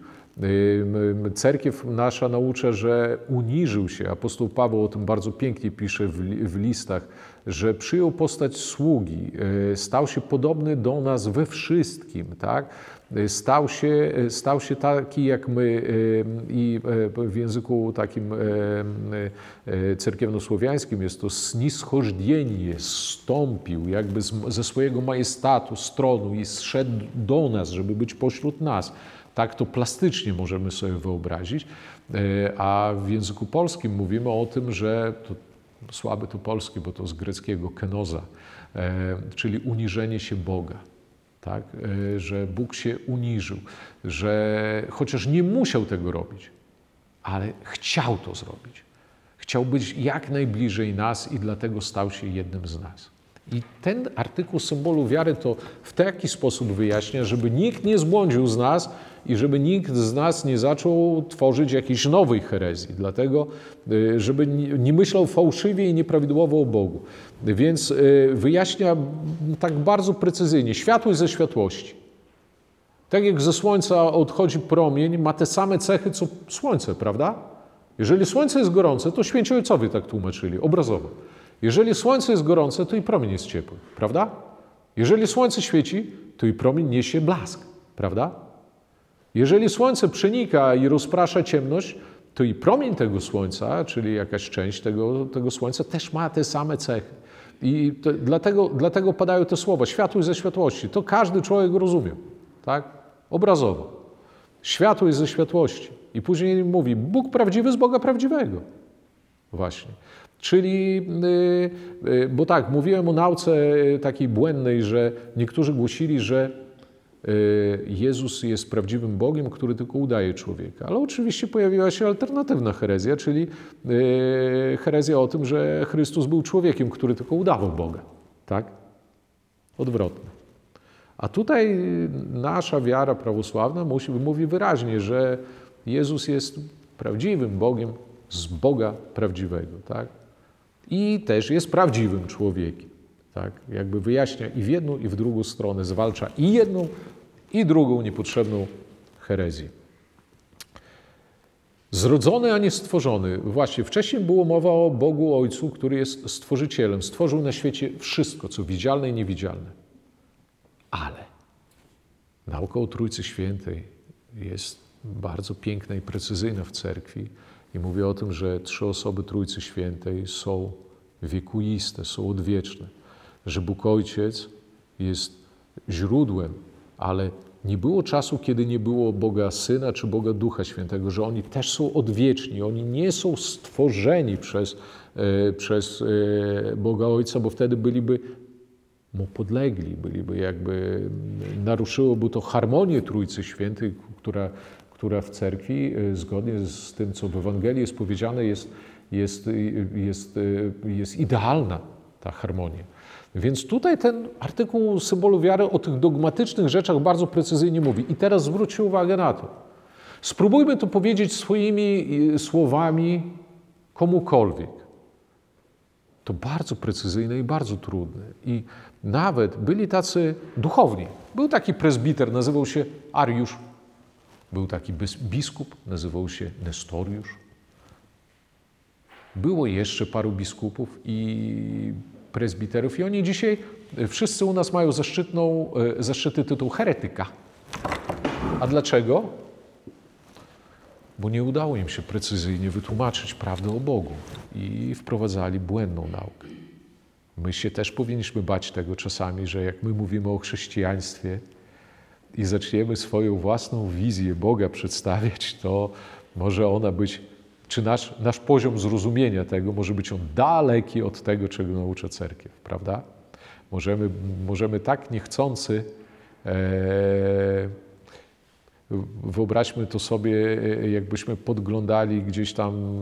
cerkiew nasza naucza, że uniżył się. Apostoł Paweł o tym bardzo pięknie pisze w listach, że przyjął postać sługi, stał się podobny do nas we wszystkim, tak? Stał się taki jak my i w języku takim cerkiewnosłowiańskim jest to snischożdienie, zstąpił jakby ze swojego majestatu, z tronu i zszedł do nas, żeby być pośród nas. Tak to plastycznie możemy sobie wyobrazić, a w języku polskim mówimy o tym, że to słaby to polski, bo to z greckiego kenoza, czyli uniżenie się Boga. Tak? Że Bóg się uniżył, że chociaż nie musiał tego robić, ale chciał to zrobić. Chciał być jak najbliżej nas i dlatego stał się jednym z nas. I ten artykuł Symbolu Wiary to w taki sposób wyjaśnia, żeby nikt nie zbłądził z nas i żeby nikt z nas nie zaczął tworzyć jakiejś nowej herezji. Dlatego, żeby nie myślał fałszywie i nieprawidłowo o Bogu. Więc wyjaśnia tak bardzo precyzyjnie światłość ze światłości. Tak jak ze Słońca odchodzi promień, ma te same cechy, co Słońce, prawda? Jeżeli Słońce jest gorące, to święci ojcowie tak tłumaczyli, obrazowo. Jeżeli Słońce jest gorące, to i promień jest ciepły, prawda? Jeżeli Słońce świeci, to i promień niesie blask, prawda? Jeżeli Słońce przenika i rozprasza ciemność, to i promień tego Słońca, czyli jakaś część tego Słońca też ma te same cechy. I dlatego padają te słowa, światłość ze światłości. To każdy człowiek rozumie, tak? Obrazowo. Światłość ze światłości. I później mówi, Bóg prawdziwy z Boga prawdziwego. Właśnie. Czyli, bo tak, mówiłem o nauce takiej błędnej, że niektórzy głosili, że Jezus jest prawdziwym Bogiem, który tylko udaje człowieka. Ale oczywiście pojawiła się alternatywna herezja, czyli herezja o tym, że Chrystus był człowiekiem, który tylko udawał Boga. Tak? Odwrotnie. A tutaj nasza wiara prawosławna mówi wyraźnie, że Jezus jest prawdziwym Bogiem z Boga prawdziwego, tak? I też jest prawdziwym człowiekiem, tak? Jakby wyjaśnia i w jedną, i w drugą stronę, zwalcza i jedną, i drugą niepotrzebną herezję. Zrodzony, a nie stworzony. Właśnie wcześniej było mowa o Bogu Ojcu, który jest stworzycielem. Stworzył na świecie wszystko, co widzialne i niewidzialne. Ale nauka o Trójcy Świętej jest bardzo piękna i precyzyjna w cerkwi i mówi o tym, że 3 osoby Trójcy Świętej są wiekuiste, są odwieczne. Że Bóg Ojciec jest źródłem, ale nie było czasu, kiedy nie było Boga Syna czy Boga Ducha Świętego, że oni też są odwieczni. Oni nie są stworzeni przez Boga Ojca, bo wtedy byliby Mu podlegli, byliby jakby, naruszyłoby to harmonię Trójcy Świętej, która w cerkwi, zgodnie z tym, co w Ewangelii jest powiedziane, jest idealna, ta harmonia. Więc tutaj ten artykuł symbolu wiary o tych dogmatycznych rzeczach bardzo precyzyjnie mówi. I teraz zwróćcie uwagę na to. Spróbujmy to powiedzieć swoimi słowami komukolwiek. To bardzo precyzyjne i bardzo trudne. I nawet byli tacy duchowni. Był taki prezbiter, nazywał się Ariusz. Był taki biskup, nazywał się Nestoriusz. Było jeszcze paru biskupów i prezbiterów i oni dzisiaj wszyscy u nas mają zaszczytny tytuł heretyka. A dlaczego? Bo nie udało im się precyzyjnie wytłumaczyć prawdy o Bogu i wprowadzali błędną naukę. My się też powinniśmy bać tego czasami, że jak my mówimy o chrześcijaństwie i zaczniemy swoją własną wizję Boga przedstawiać, to może ona być, czy nasz poziom zrozumienia tego może być on daleki od tego, czego naucza cerkiew, prawda? Możemy tak niechcący, wyobraźmy to sobie, jakbyśmy podglądali gdzieś tam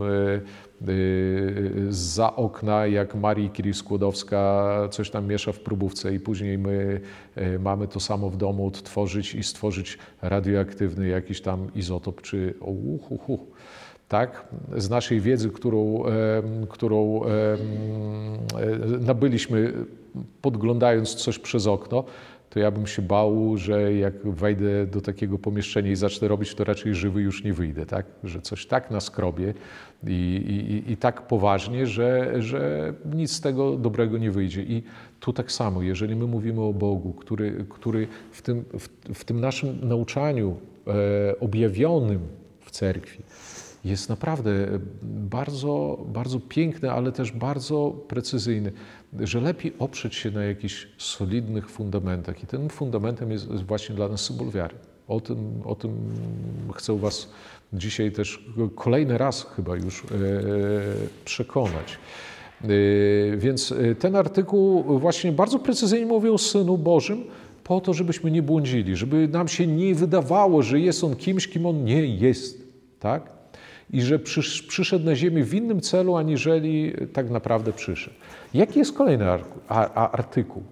zza okna, jak Marii Curie-Skłodowska coś tam miesza w próbówce i później my mamy to samo w domu odtworzyć i stworzyć radioaktywny jakiś tam izotop, czy tak? Z naszej wiedzy, którą nabyliśmy podglądając coś przez okno, to ja bym się bał, że jak wejdę do takiego pomieszczenia i zacznę robić, to raczej żywy już nie wyjdę, tak? Że coś tak nas krobie i tak poważnie, że nic z tego dobrego nie wyjdzie. I tu tak samo, jeżeli my mówimy o Bogu, który w tym naszym nauczaniu objawionym w cerkwi jest naprawdę bardzo, bardzo piękny, ale też bardzo precyzyjny, że lepiej oprzeć się na jakichś solidnych fundamentach. I tym fundamentem jest właśnie dla nas symbol wiary. O tym chcę Was dzisiaj też kolejny raz chyba już przekonać. Więc ten artykuł właśnie bardzo precyzyjnie mówi o Synu Bożym, po to, żebyśmy nie błądzili, żeby nam się nie wydawało, że jest On kimś, kim On nie jest. Tak? I że przyszedł na ziemię w innym celu, aniżeli tak naprawdę przyszedł. Jaki jest kolejny artykuł?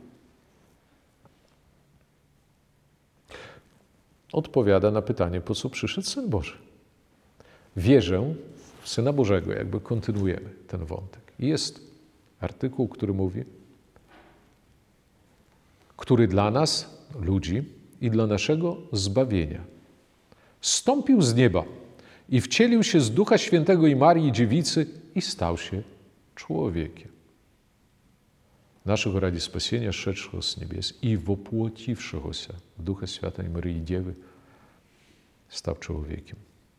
Odpowiada na pytanie, po co przyszedł Syn Boży. Wierzę w Syna Bożego, jakby kontynuujemy ten wątek. Jest artykuł, który mówi, który dla nas, ludzi, i dla naszego zbawienia zstąpił z nieba i wcielił się z Ducha Świętego i Marii Dziewicy i stał się człowiekiem. Naszego ради спасения, шедшего с небес и воплотившегося в Духа Святой Марии Девы, stał człowiekiem.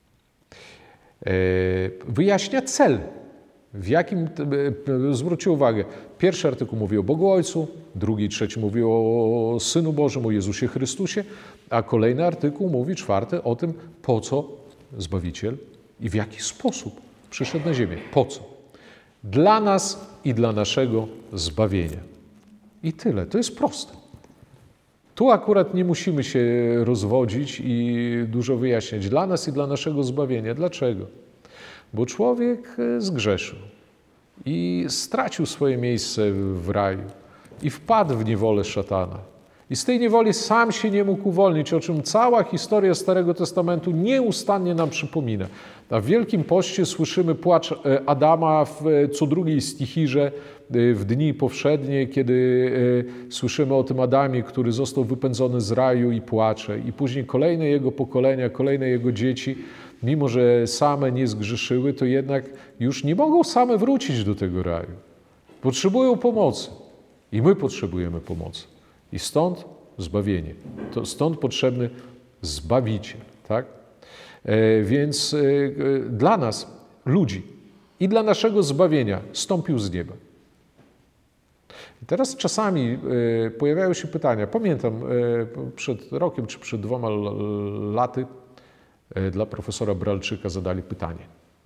Wyjaśnia cel, w jakim, zwróćcie uwagę, pierwszy artykuł mówi o Bogu Ojcu, drugi i trzeci mówi o Synu Bożym, o Jezusie Chrystusie, a kolejny artykuł mówi, czwarty, o tym, po co Zbawiciel i w jaki sposób przyszedł na ziemię. Po co? Dla nas i dla naszego zbawienia. I tyle. To jest proste. Tu akurat nie musimy się rozwodzić i dużo wyjaśniać. Dla nas i dla naszego zbawienia. Dlaczego? Bo człowiek zgrzeszył i stracił swoje miejsce w raju i wpadł w niewolę szatana. I z tej niewoli sam się nie mógł uwolnić, o czym cała historia Starego Testamentu nieustannie nam przypomina. A w Wielkim Poście słyszymy płacz Adama w co drugiej stichirze, w dni powszednie, kiedy słyszymy o tym Adamie, który został wypędzony z raju i płacze. I później kolejne jego pokolenia, kolejne jego dzieci, mimo że same nie zgrzeszyły, to jednak już nie mogą same wrócić do tego raju. Potrzebują pomocy. I my potrzebujemy pomocy. I stąd zbawienie. Stąd potrzebny Zbawiciel. Tak? Więc dla nas, ludzi, i dla naszego zbawienia stąpił z nieba. I teraz czasami pojawiają się pytania. Pamiętam, przed rokiem czy przed 2 laty dla profesora Bralczyka zadali pytanie.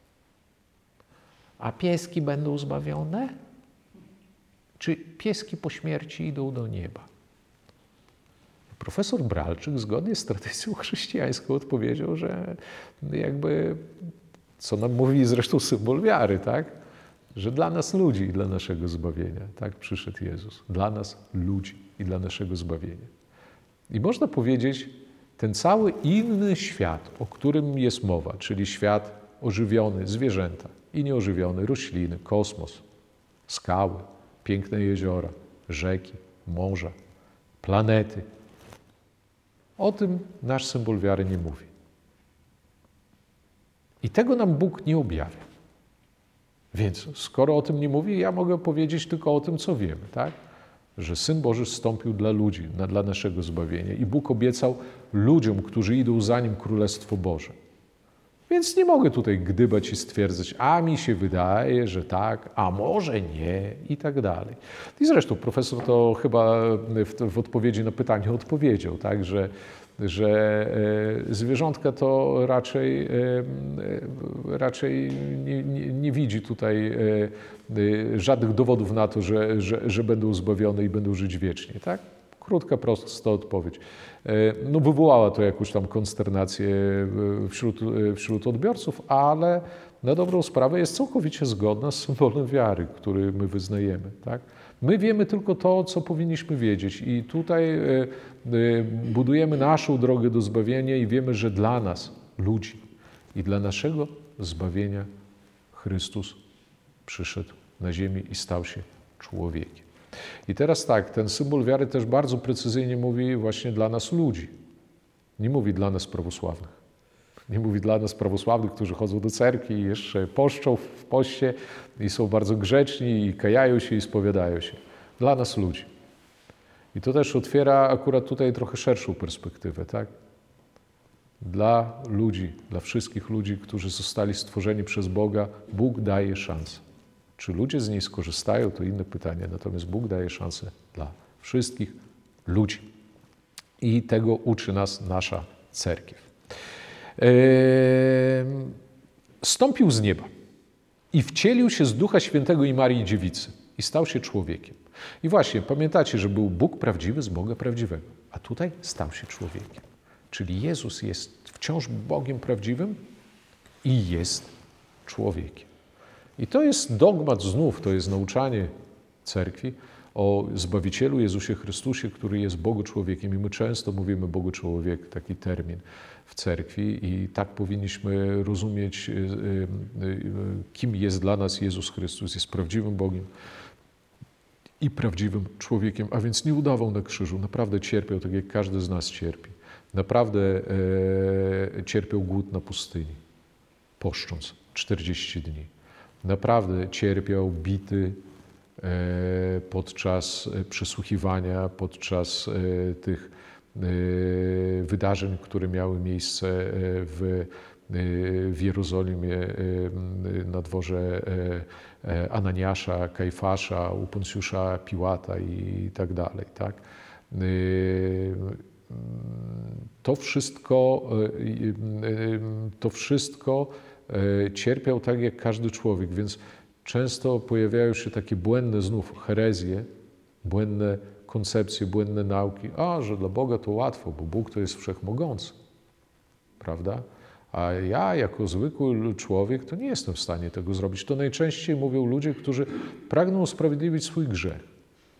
A pieski będą zbawione? Czy pieski po śmierci idą do nieba? Profesor Bralczyk zgodnie z tradycją chrześcijańską odpowiedział, że jakby, co nam mówi zresztą symbol wiary, tak? Że dla nas ludzi i dla naszego zbawienia, tak przyszedł Jezus. Dla nas ludzi i dla naszego zbawienia. I można powiedzieć, ten cały inny świat, o którym jest mowa, czyli świat ożywiony, zwierzęta i nieożywiony, rośliny, kosmos, skały, piękne jeziora, rzeki, morza, planety. O tym nasz symbol wiary nie mówi. I tego nam Bóg nie objawia. Więc skoro o tym nie mówi, ja mogę powiedzieć tylko o tym, co wiemy, tak? Że Syn Boży zstąpił dla ludzi, dla naszego zbawienia. I Bóg obiecał ludziom, którzy idą za Nim, Królestwo Boże. Więc nie mogę tutaj gdybać i stwierdzać, a mi się wydaje, że tak, a może nie i tak dalej. I zresztą profesor to chyba w odpowiedzi na pytanie odpowiedział, tak, że zwierzątka to raczej nie widzi tutaj żadnych dowodów na to, że będą zbawione i będą żyć wiecznie, tak? Krótka, prosta odpowiedź. No, wywołała to jakąś tam konsternację wśród odbiorców, ale na dobrą sprawę jest całkowicie zgodna z symbolem wiary, który my wyznajemy. Tak? My wiemy tylko to, co powinniśmy wiedzieć i tutaj budujemy naszą drogę do zbawienia i wiemy, że dla nas, ludzi i dla naszego zbawienia Chrystus przyszedł na ziemię i stał się człowiekiem. I teraz tak, ten symbol wiary też bardzo precyzyjnie mówi właśnie dla nas ludzi. Nie mówi dla nas prawosławnych. Nie mówi dla nas prawosławnych, którzy chodzą do cerkwi i jeszcze poszczą w poście i są bardzo grzeczni i kajają się i spowiadają się. Dla nas ludzi. I to też otwiera akurat tutaj trochę szerszą perspektywę, tak? Dla ludzi, dla wszystkich ludzi, którzy zostali stworzeni przez Boga, Bóg daje szansę. Czy ludzie z niej skorzystają, to inne pytanie, natomiast Bóg daje szansę dla wszystkich ludzi. I tego uczy nas nasza cerkiew. Stąpił z nieba i wcielił się z Ducha Świętego i Marii Dziewicy i stał się człowiekiem. I właśnie, pamiętacie, że był Bóg prawdziwy z Boga prawdziwego, a tutaj stał się człowiekiem. Czyli Jezus jest wciąż Bogiem prawdziwym i jest człowiekiem. I to jest dogmat znów, to jest nauczanie cerkwi o Zbawicielu Jezusie Chrystusie, który jest Bogu człowiekiem. I my często mówimy Bogu człowiek, taki termin w cerkwi i tak powinniśmy rozumieć, kim jest dla nas Jezus Chrystus. Jest prawdziwym Bogiem i prawdziwym człowiekiem, a więc nie udawał na krzyżu. Naprawdę cierpiał, tak jak każdy z nas cierpi. Naprawdę cierpiał głód na pustyni, poszcząc 40 dni. Naprawdę cierpiał bity podczas przesłuchiwania, podczas tych wydarzeń, które miały miejsce w Jerozolimie na dworze Ananiasza, Kajfasza, u Poncjusza Piłata i tak dalej. Tak? To wszystko cierpiał tak jak każdy człowiek, więc często pojawiają się takie błędne znów herezje, błędne koncepcje, błędne nauki. Że dla Boga to łatwo, bo Bóg to jest wszechmogący, prawda? A ja jako zwykły człowiek to nie jestem w stanie tego zrobić. To najczęściej mówią ludzie, którzy pragną usprawiedliwić swój grzech.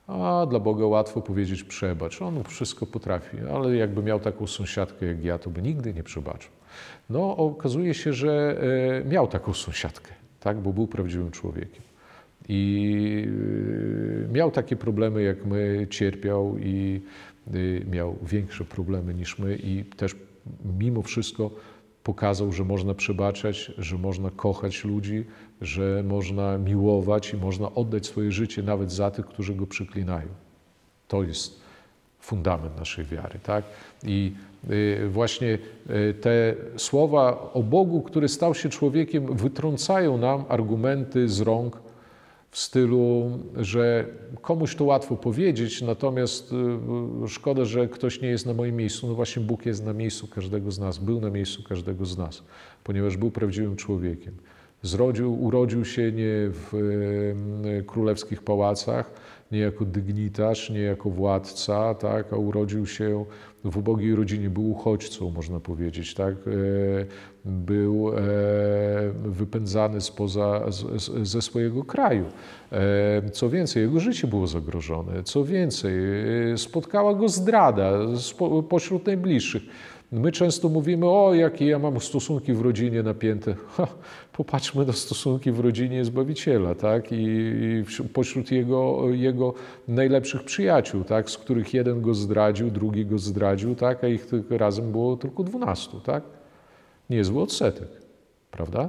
A dla Boga łatwo powiedzieć przebacz. On wszystko potrafi, ale jakby miał taką sąsiadkę jak ja, to by nigdy nie przebaczył. No okazuje się, że miał taką sąsiadkę, tak, bo był prawdziwym człowiekiem. I miał takie problemy jak my, cierpiał i miał większe problemy niż my i też mimo wszystko pokazał, że można przebaczać, że można kochać ludzi, że można miłować i można oddać swoje życie nawet za tych, którzy go przyklinają. To jest fundament naszej wiary, tak? I właśnie te słowa o Bogu, który stał się człowiekiem, wytrącają nam argumenty z rąk w stylu, że komuś to łatwo powiedzieć, natomiast szkoda, że ktoś nie jest na moim miejscu. No właśnie Bóg jest na miejscu każdego z nas, był na miejscu każdego z nas, ponieważ był prawdziwym człowiekiem. Urodził się nie w królewskich pałacach, nie jako dygnitarz, nie jako władca, tak, a urodził się w ubogiej rodzinie, był uchodźcą, można powiedzieć, tak, był wypędzany ze swojego kraju. Co więcej, jego życie było zagrożone. Co więcej, spotkała go zdrada pośród najbliższych. My często mówimy, o jakie ja mam stosunki w rodzinie napięte. Popatrzmy na stosunki w rodzinie Zbawiciela, tak? I pośród jego najlepszych przyjaciół, tak? Z których jeden go zdradził, drugi go zdradził, tak? A ich razem było tylko 12, tak? Niezły odsetek, prawda?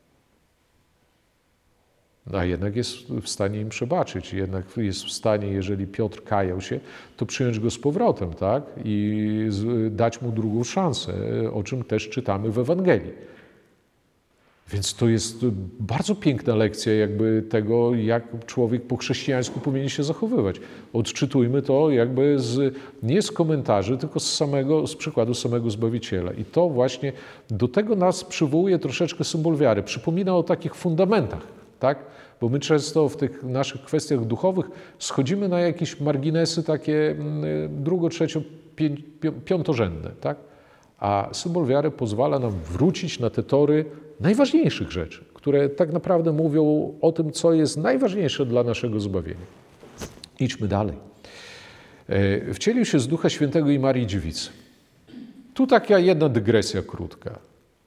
A jednak jest w stanie im przebaczyć, jednak jest w stanie, jeżeli Piotr kajał się, to przyjąć go z powrotem, tak? I dać mu drugą szansę, o czym też czytamy w Ewangelii. Więc to jest bardzo piękna lekcja jakby tego, jak człowiek po chrześcijańsku powinien się zachowywać. Odczytujmy to jakby nie z komentarzy, tylko z przykładu samego Zbawiciela. I to właśnie do tego nas przywołuje troszeczkę symbol wiary. Przypomina o takich fundamentach, tak? Bo my często w tych naszych kwestiach duchowych schodzimy na jakieś marginesy takie drugo-, trzecio-, piątorzędne, tak? A symbol wiary pozwala nam wrócić na te tory najważniejszych rzeczy, które tak naprawdę mówią o tym, co jest najważniejsze dla naszego zbawienia. Idźmy dalej. Wcielił się z Ducha Świętego i Marii Dziewicy. Tu taka jedna dygresja krótka.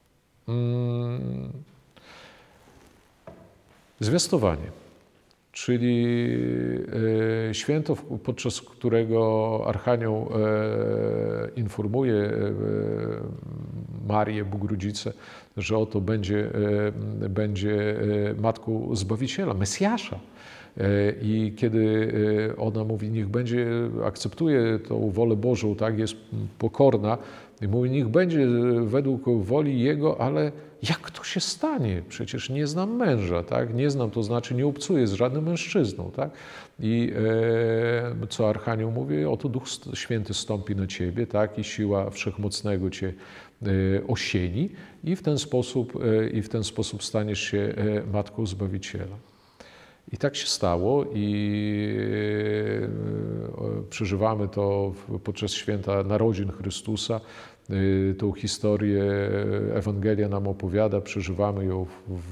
Zwiastowanie, czyli święto, podczas którego Archanioł informuje Marię, Bóg-Rodzicę, że oto będzie matką Zbawiciela, Mesjasza. I kiedy ona mówi, niech będzie, akceptuje tą wolę Bożą, tak, jest pokorna, i mówi, niech będzie według woli Jego, ale jak to się stanie? Przecież nie znam męża, tak? Nie znam, to znaczy nie obcuję z żadnym mężczyzną, tak? I co Archanioł mówi? Oto Duch Święty stąpi na ciebie, tak? I siła Wszechmocnego cię osieni i w ten sposób staniesz się matką Zbawiciela. I tak się stało i przeżywamy to podczas święta narodzin Chrystusa. Tą historię Ewangelia nam opowiada, przeżywamy ją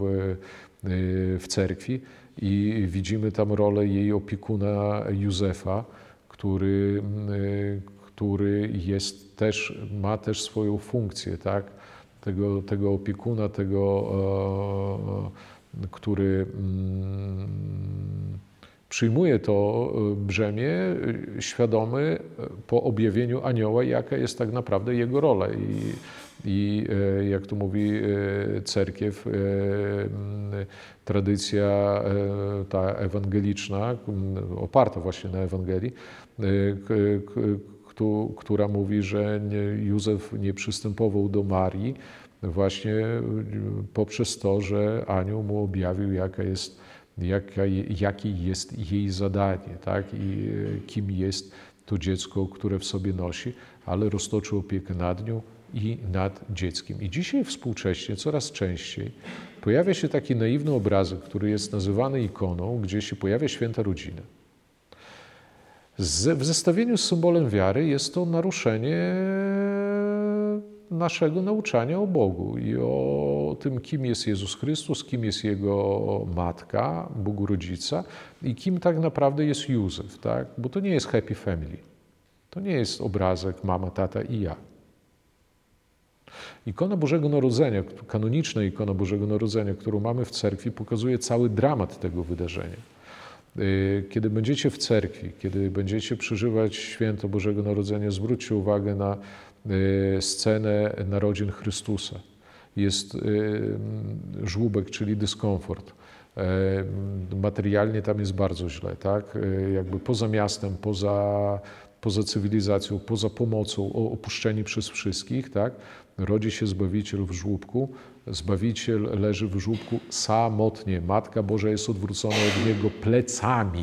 w cerkwi i widzimy tam rolę jej opiekuna Józefa, który ma też swoją funkcję, tak? Tego opiekuna, który przyjmuje to brzemię świadomy po objawieniu anioła, jaka jest tak naprawdę jego rola. I jak tu mówi cerkiew, tradycja ta ewangeliczna, oparta właśnie na Ewangelii, która mówi, że Józef nie przystępował do Marii właśnie poprzez to, że anioł mu objawił, jakie jest jej zadanie, tak? I kim jest to dziecko, które w sobie nosi, ale roztoczył opiekę nad nią i nad dzieckiem. I dzisiaj współcześnie coraz częściej pojawia się taki naiwny obrazek, który jest nazywany ikoną, gdzie się pojawia święta rodzina. W zestawieniu z symbolem wiary jest to naruszenie naszego nauczania o Bogu i o tym, kim jest Jezus Chrystus, kim jest Jego Matka, Bogu Rodzica i kim tak naprawdę jest Józef, tak? Bo to nie jest happy family. To nie jest obrazek mama, tata i ja. Ikona Bożego Narodzenia, kanoniczna ikona Bożego Narodzenia, którą mamy w cerkwi, pokazuje cały dramat tego wydarzenia. Kiedy będziecie w cerkwi, kiedy będziecie przeżywać święto Bożego Narodzenia, zwróćcie uwagę na scenę narodzin Chrystusa. Jest żłóbek, czyli dyskomfort. Materialnie tam jest bardzo źle, tak? Jakby poza miastem, poza cywilizacją, poza pomocą, opuszczeni przez wszystkich, tak? Rodzi się Zbawiciel w żłóbku. Zbawiciel leży w żłóbku samotnie. Matka Boża jest odwrócona od Niego plecami.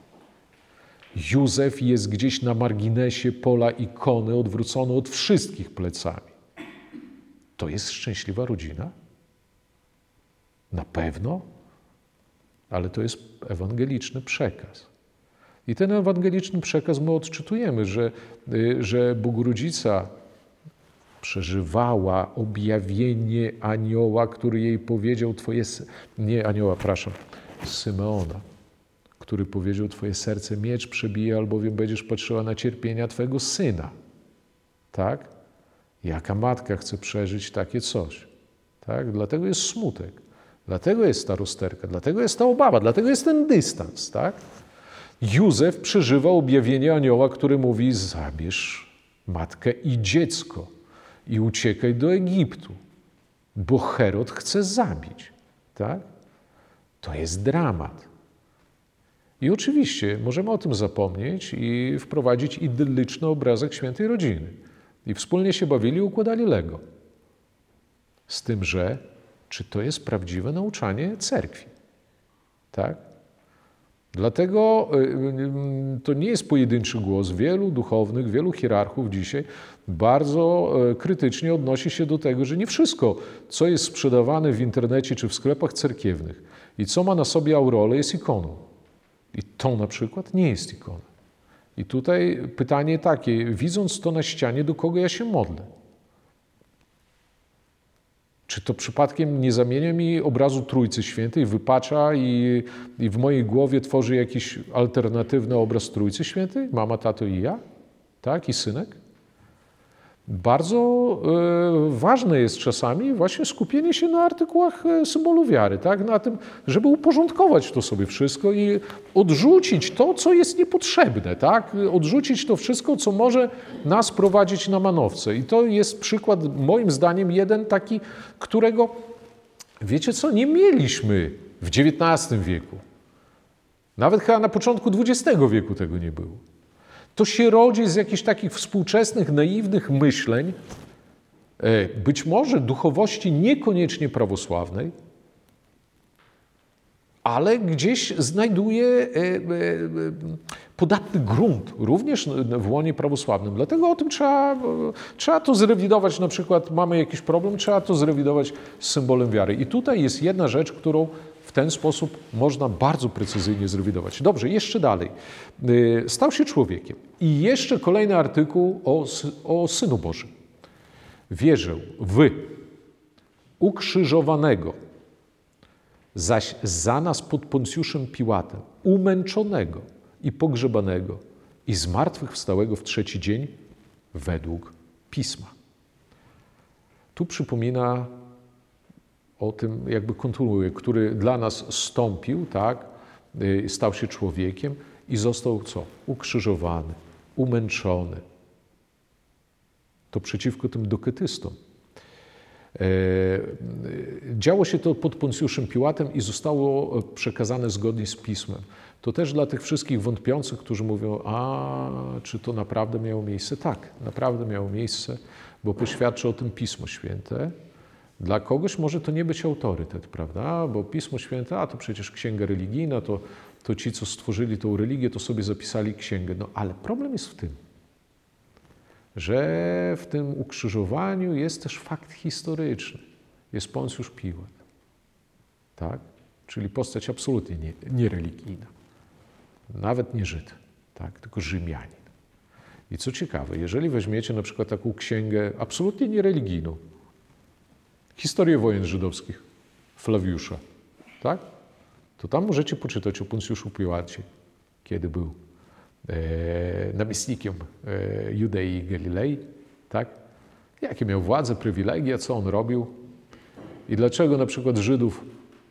Józef jest gdzieś na marginesie pola ikony, odwrócony od wszystkich plecami. To jest szczęśliwa rodzina? Na pewno? Ale to jest ewangeliczny przekaz. I ten ewangeliczny przekaz my odczytujemy, że Bóg Rodzica przeżywała objawienie anioła, który jej powiedział, Symeona, który powiedział, twoje serce miecz przebije, albowiem będziesz patrzyła na cierpienia twego syna. Tak? Jaka matka chce przeżyć takie coś? Tak? Dlatego jest smutek, dlatego jest ta rozterka, dlatego jest ta obawa, dlatego jest ten dystans. Tak? Józef przeżywa objawienie anioła, który mówi, zabierz matkę i dziecko i uciekaj do Egiptu, bo Herod chce zabić. Tak? To jest dramat. I oczywiście możemy o tym zapomnieć i wprowadzić idylliczny obrazek świętej rodziny. I wspólnie się bawili i układali Lego. Z tym, że czy to jest prawdziwe nauczanie cerkwi? Tak? Dlatego to nie jest pojedynczy głos. Wielu duchownych, wielu hierarchów dzisiaj bardzo krytycznie odnosi się do tego, że nie wszystko, co jest sprzedawane w internecie czy w sklepach cerkiewnych i co ma na sobie aureolę, jest ikoną. I to na przykład nie jest ikona. I tutaj pytanie takie, widząc to na ścianie, do kogo ja się modlę? Czy to przypadkiem nie zamienia mi obrazu Trójcy Świętej, wypacza i w mojej głowie tworzy jakiś alternatywny obraz Trójcy Świętej? Mama, tato i ja? Tak? I synek? Bardzo ważne jest czasami właśnie skupienie się na artykułach symbolu wiary, tak? Na tym, żeby uporządkować to sobie wszystko i odrzucić to, co jest niepotrzebne, tak? Odrzucić to wszystko, co może nas prowadzić na manowce. I to jest przykład, moim zdaniem, jeden taki, którego, wiecie co, nie mieliśmy w XIX wieku. Nawet chyba na początku XX wieku tego nie było. To się rodzi z jakichś takich współczesnych, naiwnych myśleń, być może duchowości niekoniecznie prawosławnej, ale gdzieś znajduje podatny grunt, również w łonie prawosławnym. Dlatego o tym trzeba to zrewidować, na przykład mamy jakiś problem, trzeba to zrewidować z symbolem wiary. I tutaj jest jedna rzecz, którą w ten sposób można bardzo precyzyjnie zrewidować. Dobrze, jeszcze dalej. Stał się człowiekiem. I jeszcze kolejny artykuł o Synu Bożym. Wierzę w ukrzyżowanego, zaś za nas pod Poncjuszem Piłatem, umęczonego i pogrzebanego i zmartwychwstałego w trzeci dzień według Pisma. Tu przypomina o tym, jakby kontynuuje, który dla nas zstąpił, tak, stał się człowiekiem i został co? Ukrzyżowany, umęczony. To przeciwko tym doketystom. Działo się to pod Poncjuszem Piłatem i zostało przekazane zgodnie z Pismem. To też dla tych wszystkich wątpiących, którzy mówią, czy to naprawdę miało miejsce? Tak, naprawdę miało miejsce, bo poświadczy o tym Pismo Święte. Dla kogoś może to nie być autorytet, prawda? Bo Pismo Święte, to przecież księga religijna, to ci, co stworzyli tą religię, to sobie zapisali księgę. No ale problem jest w tym, że w tym ukrzyżowaniu jest też fakt historyczny. Jest Poncjusz Piłat, tak? Czyli postać absolutnie niereligijna. Nawet nie Żyd, tak? Tylko Rzymianin. I co ciekawe, jeżeli weźmiecie na przykład taką księgę absolutnie niereligijną, Historię wojen żydowskich Flawiusza, tak? To tam możecie poczytać o Poncjuszu Piłacie, kiedy był namiestnikiem Judei i Galilei, tak? Jakie miał władzę, prywilegia, co on robił i dlaczego na przykład Żydów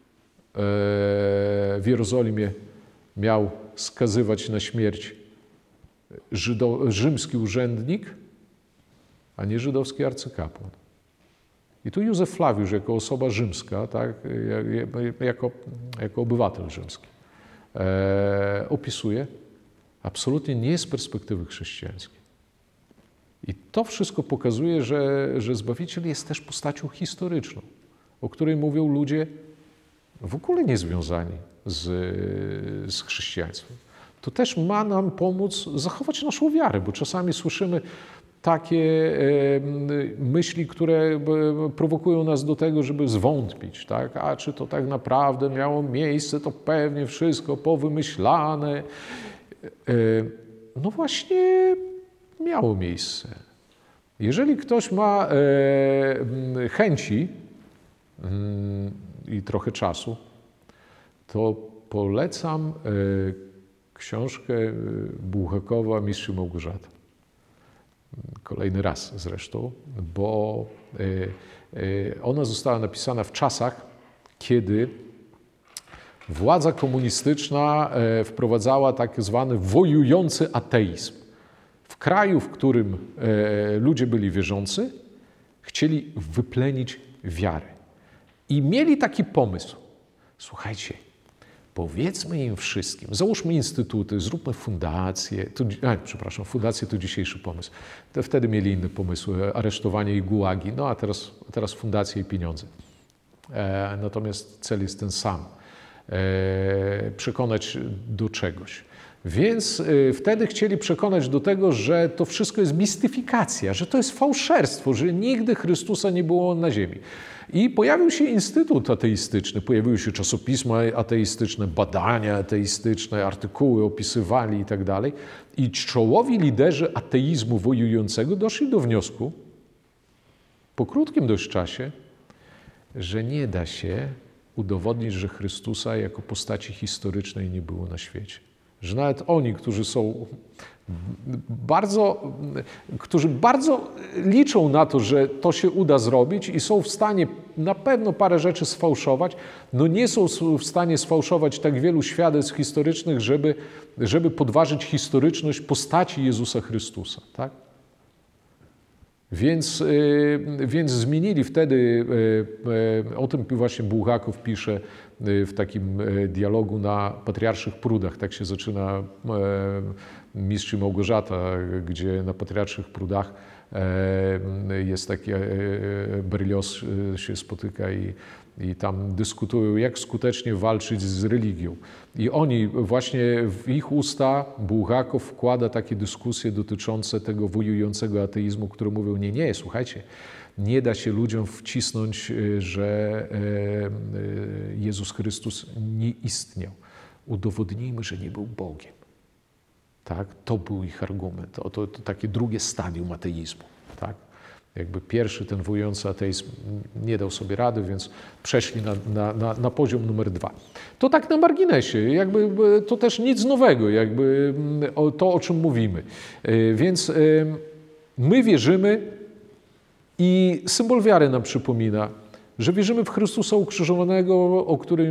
w Jerozolimie miał skazywać na śmierć rzymski urzędnik, a nie żydowski arcykapłan. I tu Józef Flawiusz jako osoba rzymska, tak, jako obywatel rzymski, opisuje absolutnie nie z perspektywy chrześcijańskiej. I to wszystko pokazuje, że Zbawiciel jest też postacią historyczną, o której mówią ludzie w ogóle niezwiązani z chrześcijaństwem. To też ma nam pomóc zachować naszą wiarę, bo czasami słyszymy takie myśli, które prowokują nas do tego, żeby zwątpić, tak? A czy to tak naprawdę miało miejsce, to pewnie wszystko powymyślane. No właśnie miało miejsce. Jeżeli ktoś ma chęci i trochę czasu, to polecam książkę Bułhakowa Mistrz i Małgorzata. Kolejny raz zresztą, bo ona została napisana w czasach, kiedy władza komunistyczna wprowadzała tak zwany wojujący ateizm. W kraju, w którym ludzie byli wierzący, chcieli wyplenić wiarę. I mieli taki pomysł. Słuchajcie, powiedzmy im wszystkim, załóżmy instytuty, zróbmy fundacje. Fundacje to dzisiejszy pomysł. Wtedy mieli inne pomysły, aresztowanie i gułagi, no a teraz fundacje i pieniądze. Natomiast cel jest ten sam. Przekonać do czegoś. Więc wtedy chcieli przekonać do tego, że to wszystko jest mistyfikacja, że to jest fałszerstwo, że nigdy Chrystusa nie było na ziemi. I pojawił się instytut ateistyczny, pojawiły się czasopisma ateistyczne, badania ateistyczne, artykuły opisywali i tak dalej. I czołowi liderzy ateizmu wojującego doszli do wniosku, po krótkim dość czasie, że nie da się udowodnić, że Chrystusa jako postaci historycznej nie było na świecie. Że nawet oni, którzy bardzo liczą na to, że to się uda zrobić i są w stanie na pewno parę rzeczy sfałszować, no nie są w stanie sfałszować tak wielu świadectw historycznych, żeby podważyć historyczność postaci Jezusa Chrystusa, tak? Więc zmienili wtedy, o tym właśnie Bułhakow pisze w takim dialogu na Patriarszych Prudach, tak się zaczyna Mistrz i Małgorzata, gdzie na Patriarszych Prudach jest taki Berlioz się spotyka i tam dyskutują, jak skutecznie walczyć z religią. I oni właśnie w ich usta Bułhakow wkłada takie dyskusje dotyczące tego wojującego ateizmu, które mówią, nie, słuchajcie, nie da się ludziom wcisnąć, że Jezus Chrystus nie istniał. Udowodnijmy, że nie był Bogiem. Tak? To był ich argument. To takie drugie stadium ateizmu. Tak? Jakby pierwszy, ten wojujący ateizm nie dał sobie rady, więc przeszli na poziom numer 2. To tak na marginesie, jakby to też nic nowego, jakby to, o czym mówimy. Więc my wierzymy i symbol wiary nam przypomina, że wierzymy w Chrystusa ukrzyżowanego,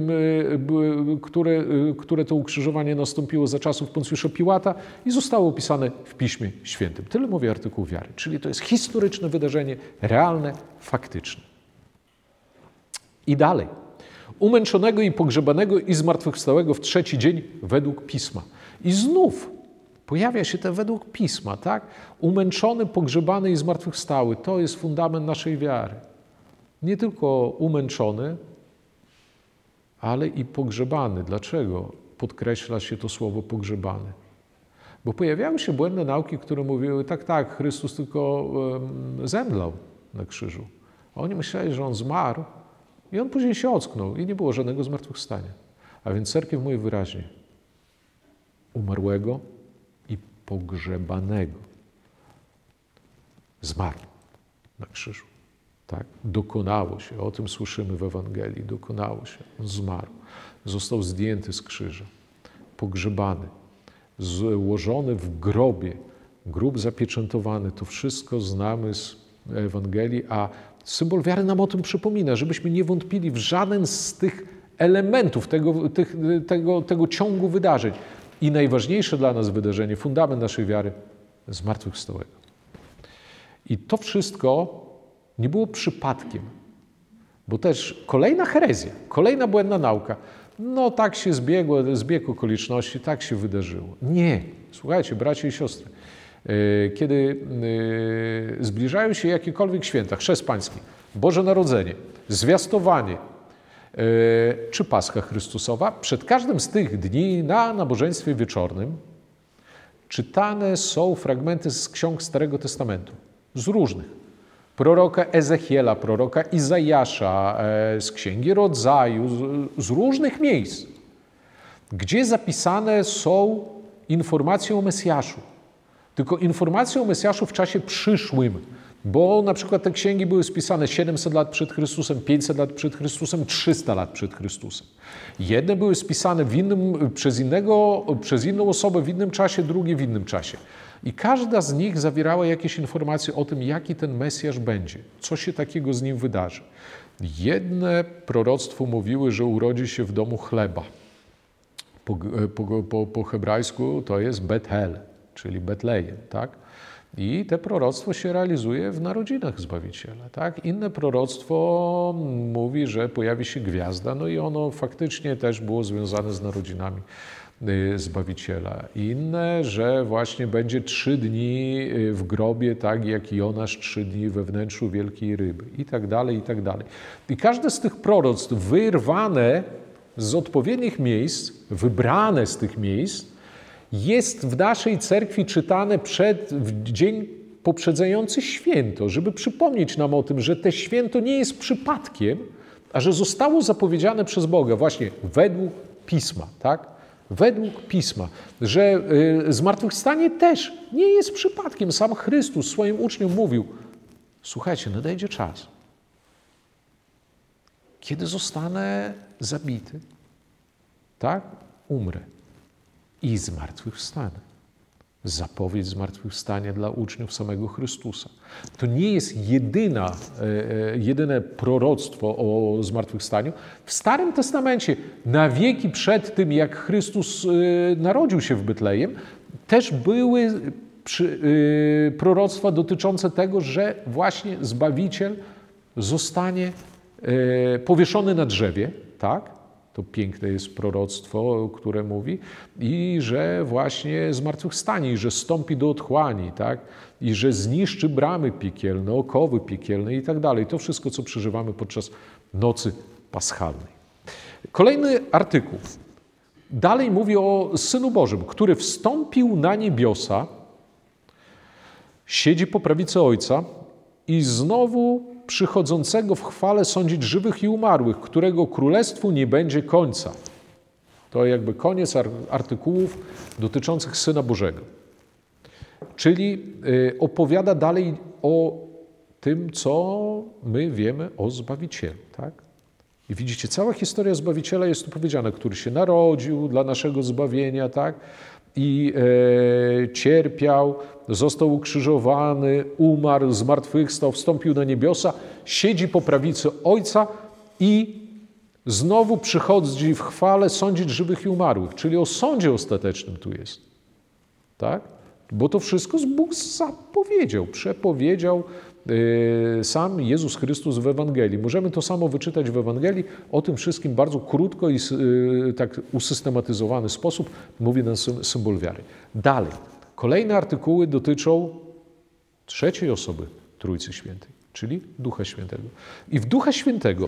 które to ukrzyżowanie nastąpiło za czasów Poncjusza Piłata i zostało opisane w Piśmie Świętym. Tyle mówi artykuł wiary. Czyli to jest historyczne wydarzenie, realne, faktyczne. I dalej. Umęczonego i pogrzebanego i zmartwychwstałego w 3. dzień według Pisma. I znów pojawia się to według Pisma, tak? Umęczony, pogrzebany i zmartwychwstały. To jest fundament naszej wiary. Nie tylko umęczony, ale i pogrzebany. Dlaczego podkreśla się to słowo pogrzebany? Bo pojawiały się błędne nauki, które mówiły, tak, Chrystus tylko zemdlał na krzyżu. A oni myśleli, że On zmarł i On później się ocknął i nie było żadnego zmartwychwstania. A więc cerkiew mówi wyraźnie, umarłego i pogrzebanego. Zmarł na krzyżu. Tak? Dokonało się. O tym słyszymy w Ewangelii. Dokonało się. On zmarł. Został zdjęty z krzyża. Pogrzebany. Złożony w grobie. Grób zapieczętowany. To wszystko znamy z Ewangelii, a symbol wiary nam o tym przypomina, żebyśmy nie wątpili w żaden z tych elementów tego ciągu wydarzeń. I najważniejsze dla nas wydarzenie, fundament naszej wiary, zmartwychwstałego. I to wszystko nie było przypadkiem, bo też kolejna herezja, kolejna błędna nauka. No tak się zbiegł okoliczności, tak się wydarzyło. Nie. Słuchajcie, bracia i siostry, kiedy zbliżają się jakiekolwiek święta, Chrzest Pański, Boże Narodzenie, Zwiastowanie czy Pascha Chrystusowa, przed każdym z tych dni na nabożeństwie wieczornym czytane są fragmenty z ksiąg Starego Testamentu, z różnych. Proroka Ezechiela, proroka Izajasza, z Księgi Rodzaju, z różnych miejsc, gdzie zapisane są informacje o Mesjaszu. Tylko informacje o Mesjaszu w czasie przyszłym, bo na przykład te księgi były spisane 700 lat przed Chrystusem, 500 lat przed Chrystusem, 300 lat przed Chrystusem. Jedne były spisane przez inną osobę w innym czasie, drugie w innym czasie. I każda z nich zawierała jakieś informacje o tym, jaki ten Mesjasz będzie, co się takiego z nim wydarzy. Jedne proroctwo mówiły, że urodzi się w domu chleba. Po hebrajsku to jest Bethel, czyli Betlejem, tak? I te proroctwo się realizuje w narodzinach Zbawiciela, tak? Inne proroctwo mówi, że pojawi się gwiazda, no i ono faktycznie też było związane z narodzinami Zbawiciela. Inne, że właśnie będzie 3 dni w grobie, tak jak Jonasz 3 dni we wnętrzu wielkiej ryby i tak dalej, i tak dalej. I każde z tych proroctw wyrwane z odpowiednich miejsc, wybrane z tych miejsc, jest w naszej cerkwi czytane w dzień poprzedzający święto, żeby przypomnieć nam o tym, że to święto nie jest przypadkiem, a że zostało zapowiedziane przez Boga właśnie według Pisma, tak? Według Pisma, że zmartwychwstanie też nie jest przypadkiem. Sam Chrystus swoim uczniom mówił, słuchajcie, nadejdzie czas, kiedy zostanę zabity, tak? Umrę i zmartwychwstanę. Zapowiedź zmartwychwstania dla uczniów samego Chrystusa. To nie jest jedyne proroctwo o zmartwychwstaniu. W Starym Testamencie, na wieki przed tym, jak Chrystus narodził się w Betlejem, też były proroctwa dotyczące tego, że właśnie Zbawiciel zostanie powieszony na drzewie, tak? To piękne jest proroctwo, które mówi, i że właśnie zmartwychwstanie, i że stąpi do otchłani, tak? I że zniszczy bramy piekielne, okowy piekielne i tak dalej. To wszystko, co przeżywamy podczas nocy paschalnej. Kolejny artykuł. Dalej mówi o Synu Bożym, który wstąpił na niebiosa, siedzi po prawicy Ojca i znowu przychodzącego w chwale sądzić żywych i umarłych, którego królestwu nie będzie końca. To jakby koniec artykułów dotyczących Syna Bożego. Czyli opowiada dalej o tym, co my wiemy o Zbawicielu. Tak? I widzicie, cała historia Zbawiciela jest tu powiedziana, który się narodził dla naszego zbawienia, tak? I cierpiał, został ukrzyżowany, umarł, zmartwychwstał, wstąpił na niebiosa, siedzi po prawicy Ojca i znowu przychodzi w chwale sądzić żywych i umarłych. Czyli o sądzie ostatecznym tu jest. Tak? Bo to wszystko Bóg zapowiedział, przepowiedział sam Jezus Chrystus w Ewangelii. Możemy to samo wyczytać w Ewangelii. O tym wszystkim bardzo krótko i tak usystematyzowany sposób mówi nam symbol wiary. Dalej. Kolejne artykuły dotyczą trzeciej osoby Trójcy Świętej, czyli Ducha Świętego. I w Ducha Świętego,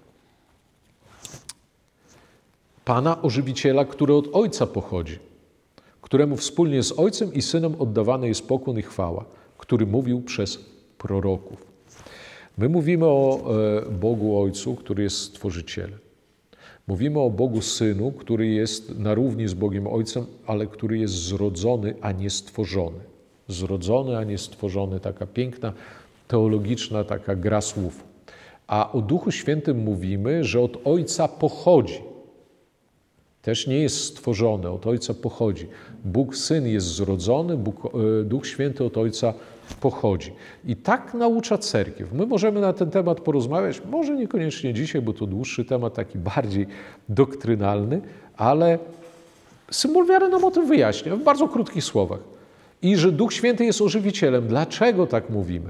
Pana Ożywiciela, który od Ojca pochodzi, któremu wspólnie z Ojcem i Synem oddawany jest pokłon i chwała, który mówił przez proroków. My mówimy o Bogu Ojcu, który jest Stworzycielem. Mówimy o Bogu Synu, który jest na równi z Bogiem Ojcem, ale który jest zrodzony, a nie stworzony. Zrodzony, a nie stworzony. Taka piękna, teologiczna taka gra słów. A o Duchu Świętym mówimy, że od Ojca pochodzi. Też nie jest stworzony, od Ojca pochodzi. Bóg Syn jest zrodzony, Duch Święty od Ojca pochodzi. I tak naucza Cerkiew. My możemy na ten temat porozmawiać, może niekoniecznie dzisiaj, bo to dłuższy temat, taki bardziej doktrynalny, ale symbol wiary nam o tym wyjaśnia w bardzo krótkich słowach. I że Duch Święty jest ożywicielem. Dlaczego tak mówimy?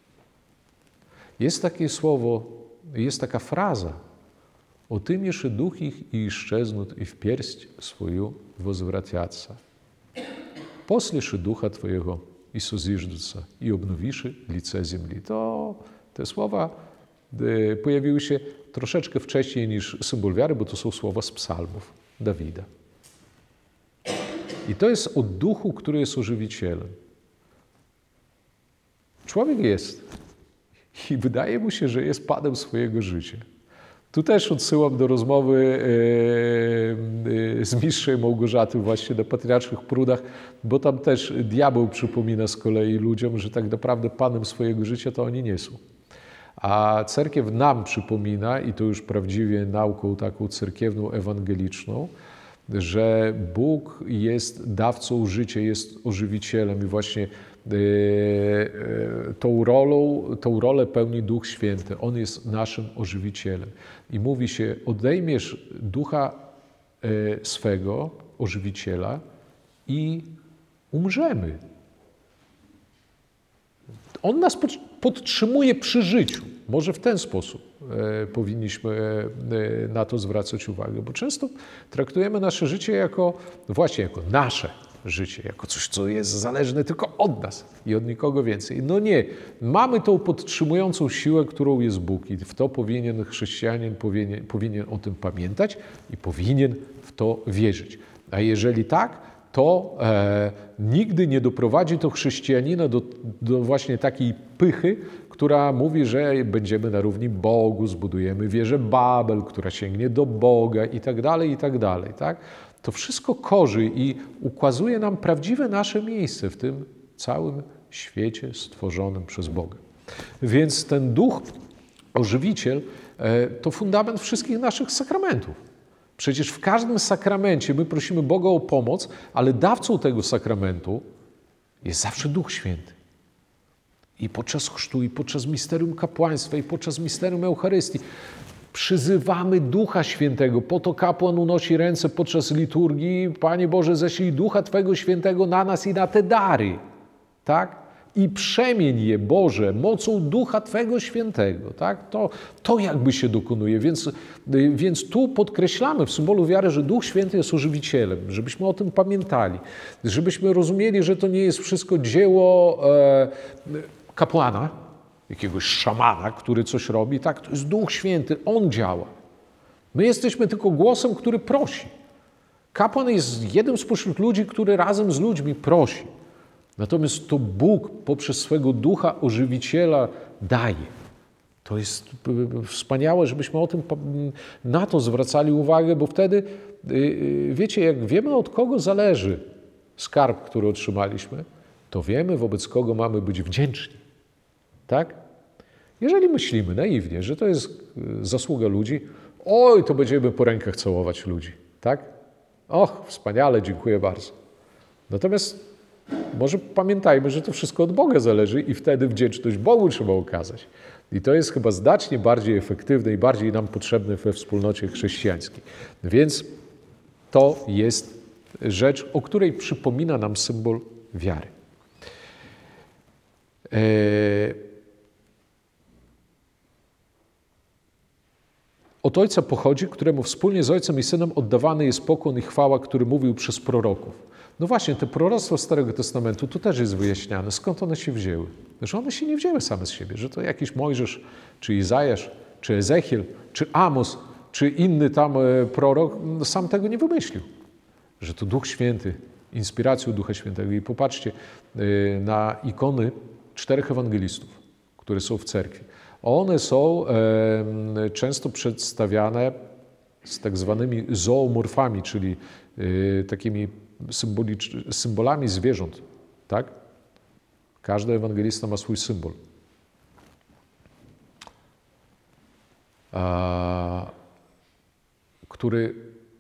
Jest takie słowo, jest taka fraza. Отымешь дух их, и исчезнут, и в персть свою возвратятся. Послишь дуcha Twojego, i sozиждутся, i obnowisz lice ziemi. Te słowa pojawiły się troszeczkę wcześniej niż symbol wiary, bo to są słowa z psalmów Dawida. I to jest o duchu, który jest ożywicielem. Człowiek jest i wydaje mu się, że jest panem swojego życia. Tu też odsyłam do rozmowy z mistrzej Małgorzaty właśnie na Patriarszych Prudach, bo tam też diabeł przypomina z kolei ludziom, że tak naprawdę panem swojego życia to oni nie są. A cerkiew nam przypomina, i to już prawdziwie nauką taką cerkiewną, ewangeliczną, że Bóg jest dawcą życia, jest ożywicielem i właśnie tą rolę pełni Duch Święty. On jest naszym ożywicielem. I mówi się, odejmiesz ducha swego, ożywiciela i umrzemy. On nas podtrzymuje przy życiu. Może w ten sposób powinniśmy na to zwracać uwagę, bo często traktujemy nasze życie jako nasze życie, jako coś, co jest zależne tylko od nas i od nikogo więcej. No nie. Mamy tą podtrzymującą siłę, którą jest Bóg i w to powinien chrześcijanin powinien o tym pamiętać i powinien w to wierzyć. A jeżeli tak, to nigdy nie doprowadzi to chrześcijanina do właśnie takiej pychy, która mówi, że będziemy na równi Bogu, zbudujemy wieżę Babel, która sięgnie do Boga i tak dalej, tak? To wszystko korzy i ukazuje nam prawdziwe nasze miejsce w tym całym świecie stworzonym przez Boga. Więc ten Duch, ożywiciel, to fundament wszystkich naszych sakramentów. Przecież w każdym sakramencie my prosimy Boga o pomoc, ale dawcą tego sakramentu jest zawsze Duch Święty. I podczas chrztu, i podczas misterium kapłaństwa, i podczas misterium Eucharystii przyzywamy Ducha Świętego. Po to kapłan unosi ręce podczas liturgii. Panie Boże, ześlij Ducha Twego Świętego na nas i na te dary. Tak? I przemień je, Boże, mocą Ducha Twego Świętego. Tak? To jakby się dokonuje. Więc tu podkreślamy w symbolu wiary, że Duch Święty jest ożywicielem, żebyśmy o tym pamiętali, żebyśmy rozumieli, że to nie jest wszystko dzieło kapłana, jakiegoś szamana, który coś robi. Tak, to jest Duch Święty, On działa. My jesteśmy tylko głosem, który prosi. Kapłan jest jednym spośród ludzi, który razem z ludźmi prosi. Natomiast to Bóg poprzez swego Ducha ożywiciela daje. To jest wspaniałe, żebyśmy na to zwracali uwagę, bo wtedy, wiecie, jak wiemy, od kogo zależy skarb, który otrzymaliśmy, to wiemy, wobec kogo mamy być wdzięczni. Tak? Jeżeli myślimy naiwnie, że to jest zasługa ludzi, to będziemy po rękach całować ludzi. Tak? Wspaniale, dziękuję bardzo. Natomiast może pamiętajmy, że to wszystko od Boga zależy i wtedy wdzięczność Bogu trzeba okazać. I to jest chyba znacznie bardziej efektywne i bardziej nam potrzebne we wspólnocie chrześcijańskiej. Więc to jest rzecz, o której przypomina nam symbol wiary. Od Ojca pochodzi, któremu wspólnie z Ojcem i Synem oddawany jest pokłon i chwała, który mówił przez proroków. No właśnie, te proroctwa Starego Testamentu, tu też jest wyjaśniane, skąd one się wzięły. Że one się nie wzięły same z siebie, że to jakiś Mojżesz, czy Izajasz, czy Ezechiel, czy Amos, czy inny tam prorok sam tego nie wymyślił. Że to Duch Święty, inspiracją Ducha Świętego. I popatrzcie na ikony 4 ewangelistów, które są w cerkwi. One są często przedstawiane z tak zwanymi zoomorfami, czyli takimi symbolami zwierząt. Tak? Każdy ewangelista ma swój symbol. Który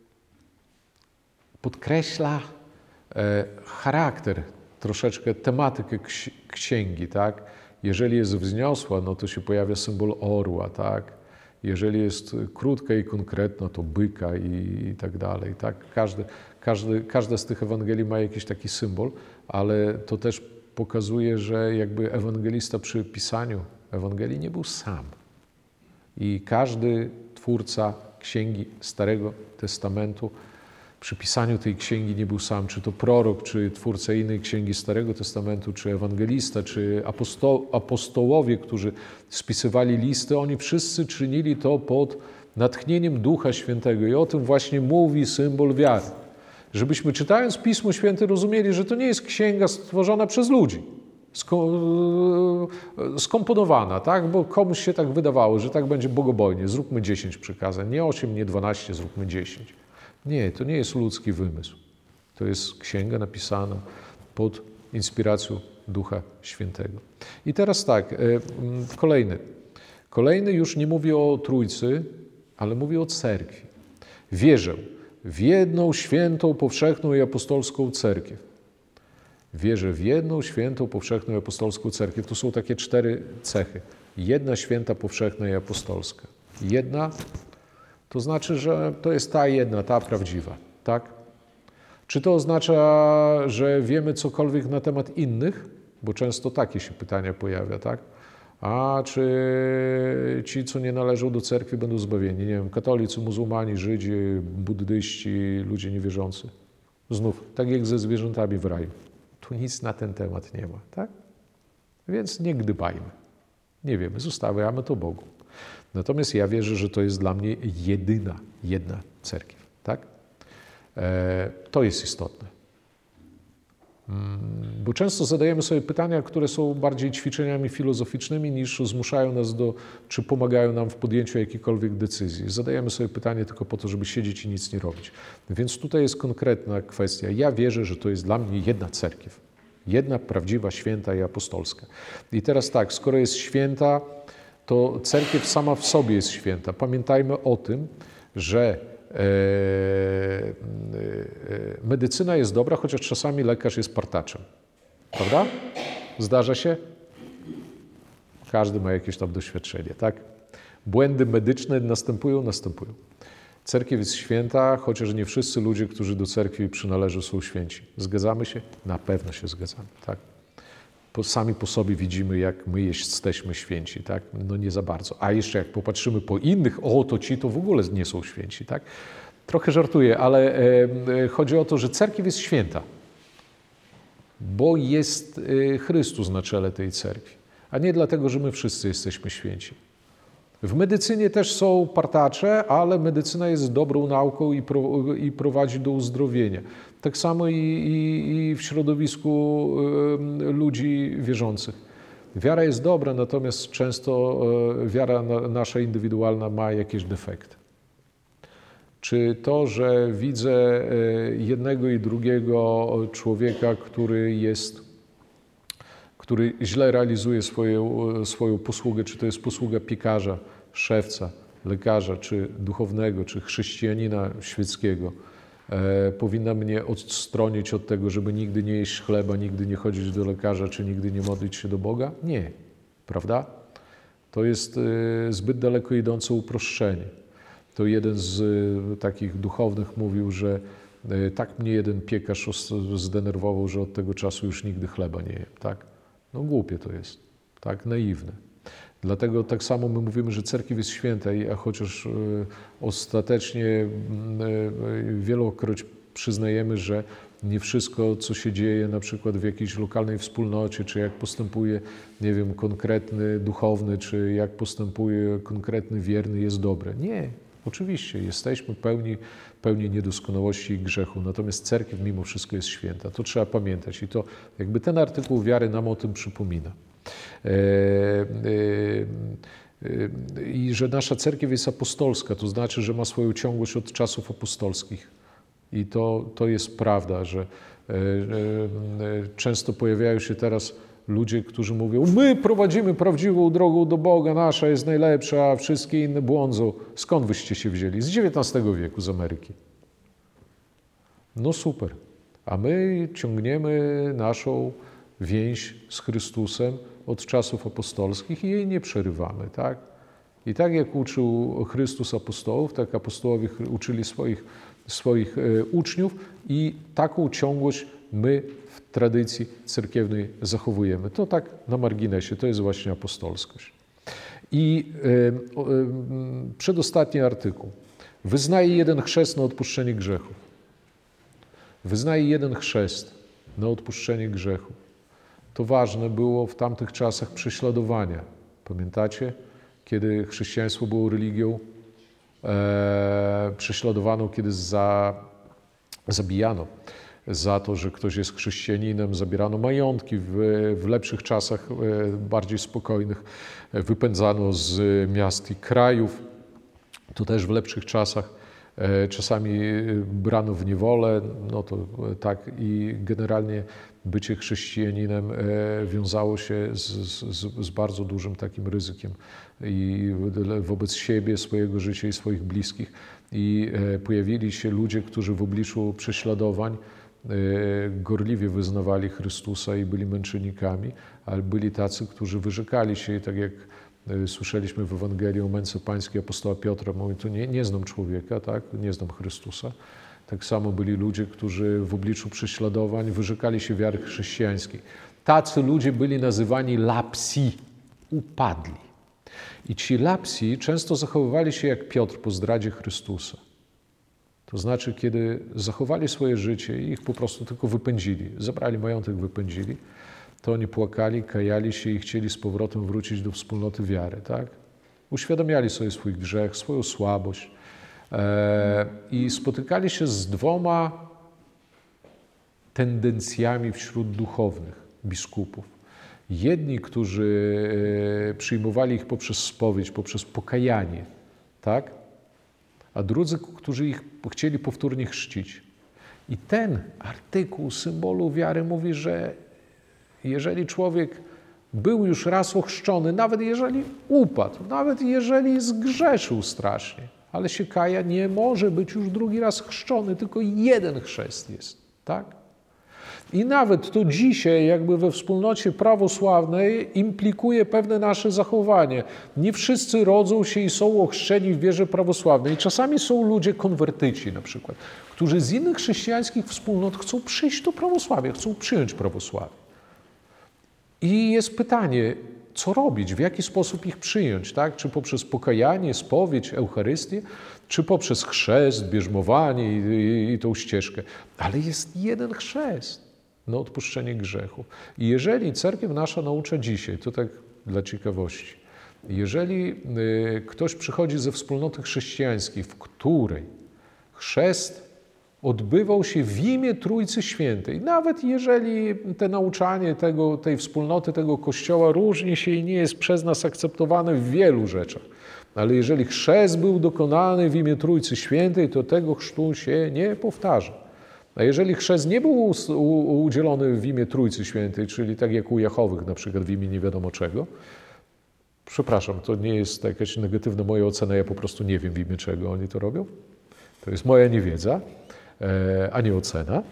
podkreśla charakter, troszeczkę tematykę księgi, tak? Jeżeli jest wzniosła, no to się pojawia symbol orła, tak? Jeżeli jest krótka i konkretna, to byka i tak dalej, tak? Każda z tych Ewangelii ma jakiś taki symbol, ale to też pokazuje, że jakby ewangelista przy pisaniu Ewangelii nie był sam. I każdy twórca księgi Starego Testamentu przy pisaniu tej księgi nie był sam, czy to prorok, czy twórca innej księgi Starego Testamentu, czy ewangelista, czy apostołowie, którzy spisywali listy, oni wszyscy czynili to pod natchnieniem Ducha Świętego. I o tym właśnie mówi symbol wiary. Żebyśmy czytając Pismo Święte rozumieli, że to nie jest księga stworzona przez ludzi, skomponowana, tak? Bo komuś się tak wydawało, że tak będzie bogobojnie. Zróbmy 10 przykazań, nie 8, nie 12, zróbmy 10. Nie, to nie jest ludzki wymysł. To jest księga napisana pod inspiracją Ducha Świętego. I teraz tak, kolejny już nie mówi o Trójcy, ale mówi o cerkwi. Wierzę w jedną świętą, powszechną i apostolską cerkiew. Wierzę w jedną świętą, powszechną i apostolską cerkiew. To są takie 4 cechy. Jedna święta, powszechna i apostolska. Jedna to znaczy, że to jest ta jedna, ta prawdziwa, tak? Czy to oznacza, że wiemy cokolwiek na temat innych? Bo często takie się pytania pojawia, tak? A czy ci, co nie należą do cerkwi, będą zbawieni? Nie wiem, katolicy, muzułmani, Żydzi, buddyści, ludzie niewierzący. Znów, tak jak ze zwierzętami w raju. Tu nic na ten temat nie ma, tak? Więc nie gdybajmy. Nie wiemy, zostawiamy to Bogu. Natomiast ja wierzę, że to jest dla mnie jedna cerkiew, tak? To jest istotne. Bo często zadajemy sobie pytania, które są bardziej ćwiczeniami filozoficznymi niż zmuszają nas czy pomagają nam w podjęciu jakiejkolwiek decyzji. Zadajemy sobie pytanie tylko po to, żeby siedzieć i nic nie robić. Więc tutaj jest konkretna kwestia. Ja wierzę, że to jest dla mnie jedna cerkiew. Jedna prawdziwa, święta i apostolska. I teraz tak, skoro jest święta, to cerkiew sama w sobie jest święta. Pamiętajmy o tym, że medycyna jest dobra, chociaż czasami lekarz jest partaczem. Prawda? Zdarza się? Każdy ma jakieś tam doświadczenie, tak? Błędy medyczne następują. Cerkiew jest święta, chociaż nie wszyscy ludzie, którzy do cerkwi przynależą, są święci. Zgadzamy się? Na pewno się zgadzamy, tak? Sami po sobie widzimy, jak my jesteśmy święci, tak? No nie za bardzo. A jeszcze jak popatrzymy po innych, to ci to w ogóle nie są święci, tak? Trochę żartuję, ale chodzi o to, że cerkiew jest święta, bo jest Chrystus na czele tej cerkwi, a nie dlatego, że my wszyscy jesteśmy święci. W medycynie też są partacze, ale medycyna jest dobrą nauką i prowadzi do uzdrowienia. Tak samo i w środowisku ludzi wierzących. Wiara jest dobra, natomiast często wiara nasza indywidualna ma jakieś defekty. Czy to, że widzę jednego i drugiego człowieka, który źle realizuje swoją posługę, czy to jest posługa piekarza, szewca, lekarza, czy duchownego, czy chrześcijanina świeckiego, powinna mnie odstronić od tego, żeby nigdy nie jeść chleba, nigdy nie chodzić do lekarza, czy nigdy nie modlić się do Boga? Nie, prawda? To jest zbyt daleko idące uproszczenie. To jeden z takich duchownych mówił, że tak mnie jeden piekarz zdenerwował, że od tego czasu już nigdy chleba nie jem, tak? No głupie to jest, tak? Naiwne. Dlatego tak samo my mówimy, że cerkiew jest święta, a chociaż ostatecznie wielokroć przyznajemy, że nie wszystko, co się dzieje na przykład w jakiejś lokalnej wspólnocie, czy jak postępuje, nie wiem, konkretny duchowny, czy jak postępuje konkretny wierny, jest dobre. Nie, oczywiście, jesteśmy pełni niedoskonałości i grzechu, natomiast cerkiew mimo wszystko jest święta. To trzeba pamiętać i to jakby ten artykuł wiary nam o tym przypomina. I że nasza cerkiew jest apostolska, to znaczy, że ma swoją ciągłość od czasów apostolskich. I to jest prawda, że często pojawiają się teraz ludzie, którzy mówią, my prowadzimy prawdziwą drogą do Boga, nasza jest najlepsza, a wszystkie inne błądzą. Skąd wyście się wzięli? Z XIX wieku, z Ameryki. No super. A my ciągniemy naszą więź z Chrystusem od czasów apostolskich i jej nie przerywamy, tak? I tak jak uczył Chrystus apostołów, tak apostołowie uczyli swoich uczniów i taką ciągłość my w tradycji cerkiewnej zachowujemy. To tak na marginesie, to jest właśnie apostolskość. I przedostatni artykuł. Wyznaje jeden chrzest na odpuszczenie grzechów. Wyznaje jeden chrzest na odpuszczenie grzechów. To ważne było w tamtych czasach prześladowania. Pamiętacie? Kiedy chrześcijaństwo było religią prześladowaną, kiedy zabijano za to, że ktoś jest chrześcijaninem, zabierano majątki, w lepszych czasach, bardziej spokojnych, wypędzano z miast i krajów. To też w lepszych czasach czasami brano w niewolę, no to tak i generalnie bycie chrześcijaninem wiązało się z bardzo dużym takim ryzykiem i wobec siebie, swojego życia i swoich bliskich. I pojawili się ludzie, którzy w obliczu prześladowań gorliwie wyznawali Chrystusa i byli męczennikami, ale byli tacy, którzy wyrzekali się i tak jak słyszeliśmy w Ewangelii o męce pańskiej apostoła Piotra, mówi, to nie znam człowieka, tak? Nie znam Chrystusa. Tak samo byli ludzie, którzy w obliczu prześladowań wyrzekali się wiary chrześcijańskiej. Tacy ludzie byli nazywani lapsi, upadli. I ci lapsi często zachowywali się jak Piotr po zdradzie Chrystusa. To znaczy, kiedy zachowali swoje życie i ich po prostu tylko wypędzili, zabrali majątek, wypędzili, to oni płakali, kajali się i chcieli z powrotem wrócić do wspólnoty wiary, tak? Uświadamiali sobie swój grzech, swoją słabość i spotykali się z dwoma tendencjami wśród duchownych biskupów. Jedni, którzy przyjmowali ich poprzez spowiedź, poprzez pokajanie, tak? A drudzy, którzy ich chcieli powtórnie chrzcić. I ten artykuł symbolu wiary mówi, że jeżeli człowiek był już raz ochrzczony, nawet jeżeli upadł, nawet jeżeli zgrzeszył strasznie, ale się kaja, nie może być już drugi raz chrzczony, tylko jeden chrzest jest, tak? I nawet to dzisiaj jakby we wspólnocie prawosławnej implikuje pewne nasze zachowanie. Nie wszyscy rodzą się i są ochrzczeni w wierze prawosławnej. Czasami są ludzie konwertyci na przykład, którzy z innych chrześcijańskich wspólnot chcą przyjść do prawosławia, chcą przyjąć prawosławie. I jest pytanie, co robić, w jaki sposób ich przyjąć, tak? Czy poprzez pokajanie, spowiedź, Eucharystię, czy poprzez chrzest, bierzmowanie i tą ścieżkę. Ale jest jeden chrzest na odpuszczenie grzechów. I jeżeli cerkiew nasza naucza dzisiaj, to tak dla ciekawości, jeżeli ktoś przychodzi ze wspólnoty chrześcijańskiej, w której chrzest odbywał się w imię Trójcy Świętej. Nawet jeżeli te nauczanie tej wspólnoty, tego Kościoła różni się i nie jest przez nas akceptowane w wielu rzeczach. Ale jeżeli chrzest był dokonany w imię Trójcy Świętej, to tego chrztu się nie powtarza. A jeżeli chrzest nie był udzielony w imię Trójcy Świętej, czyli tak jak u Jehowych na przykład w imię nie wiadomo czego, przepraszam, to nie jest jakaś negatywna moja ocena, ja po prostu nie wiem w imię czego oni to robią. To jest moja niewiedza, a nie ocena,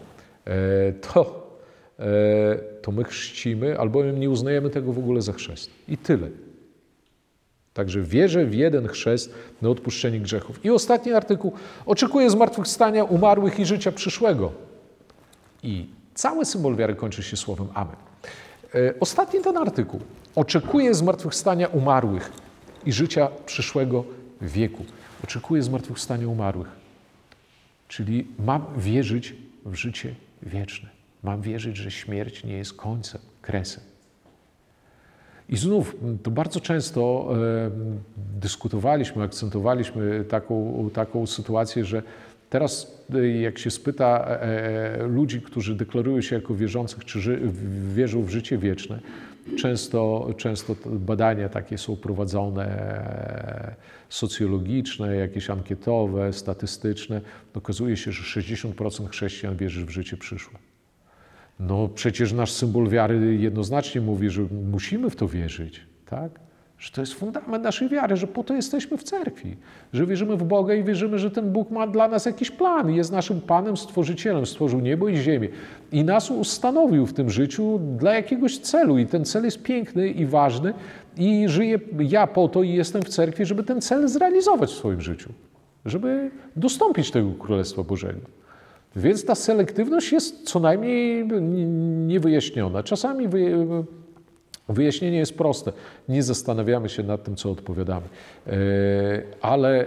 to my chrzcimy, albowiem nie uznajemy tego w ogóle za chrzest. I tyle. Także wierzę w jeden chrzest na odpuszczenie grzechów. I ostatni artykuł. Oczekuję zmartwychwstania umarłych i życia przyszłego. I cały symbol wiary kończy się słowem amen. Ostatni ten artykuł. Oczekuję zmartwychwstania umarłych i życia przyszłego wieku. Oczekuję zmartwychwstania umarłych. Czyli mam wierzyć w życie wieczne. Mam wierzyć, że śmierć nie jest końcem, kresem. I znów, to bardzo często dyskutowaliśmy, akcentowaliśmy taką sytuację, że teraz jak się spyta ludzi, którzy deklarują się jako wierzących, czy wierzą w życie wieczne, często badania takie są prowadzone socjologiczne, jakieś ankietowe, statystyczne. Okazuje się, że 60% chrześcijan wierzy w życie przyszłe. No przecież nasz symbol wiary jednoznacznie mówi, że musimy w to wierzyć, tak? Że to jest fundament naszej wiary, że po to jesteśmy w cerkwi, że wierzymy w Boga i wierzymy, że ten Bóg ma dla nas jakiś plan, jest naszym Panem, Stworzycielem, stworzył niebo i ziemię i nas ustanowił w tym życiu dla jakiegoś celu i ten cel jest piękny i ważny i żyję ja po to i jestem w cerkwi, żeby ten cel zrealizować w swoim życiu, żeby dostąpić tego Królestwa Bożego. Więc ta selektywność jest co najmniej niewyjaśniona. Czasami wyjaśnienie jest proste. Nie zastanawiamy się nad tym, co odpowiadamy. Ale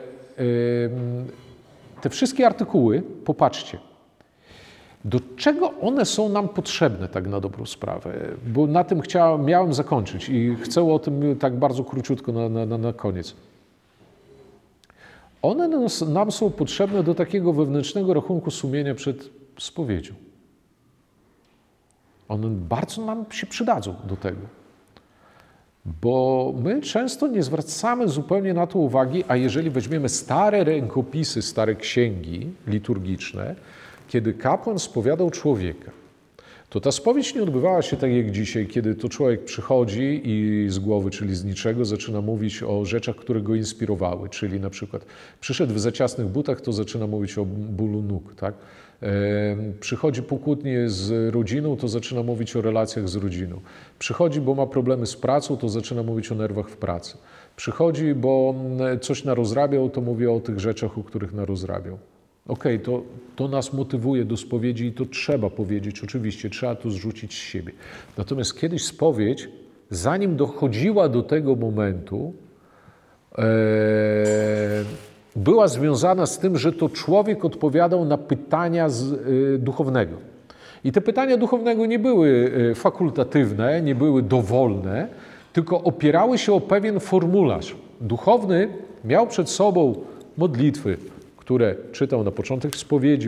te wszystkie artykuły, popatrzcie, do czego one są nam potrzebne tak na dobrą sprawę? Bo na tym miałem zakończyć i chcę o tym tak bardzo króciutko na koniec. One nam są potrzebne do takiego wewnętrznego rachunku sumienia przed spowiedzią. One bardzo nam się przydadzą do tego. Bo my często nie zwracamy zupełnie na to uwagi, a jeżeli weźmiemy stare rękopisy, stare księgi liturgiczne, kiedy kapłan spowiadał człowieka, to ta spowiedź nie odbywała się tak jak dzisiaj, kiedy to człowiek przychodzi i z głowy, czyli z niczego, zaczyna mówić o rzeczach, które go inspirowały, czyli na przykład przyszedł w za ciasnych butach, to zaczyna mówić o bólu nóg, tak? Przychodzi po kłótnie z rodziną, to zaczyna mówić o relacjach z rodziną. Przychodzi, bo ma problemy z pracą, to zaczyna mówić o nerwach w pracy. Przychodzi, bo coś narozrabiał, to mówi o tych rzeczach, o których narozrabiał. Okej, to nas motywuje do spowiedzi i to trzeba powiedzieć, oczywiście, trzeba to zrzucić z siebie. Natomiast kiedyś spowiedź, zanim dochodziła do tego momentu, była związana z tym, że to człowiek odpowiadał na pytania duchownego. I te pytania duchownego nie były fakultatywne, nie były dowolne, tylko opierały się o pewien formularz. Duchowny miał przed sobą modlitwy, które czytał na początek spowiedzi,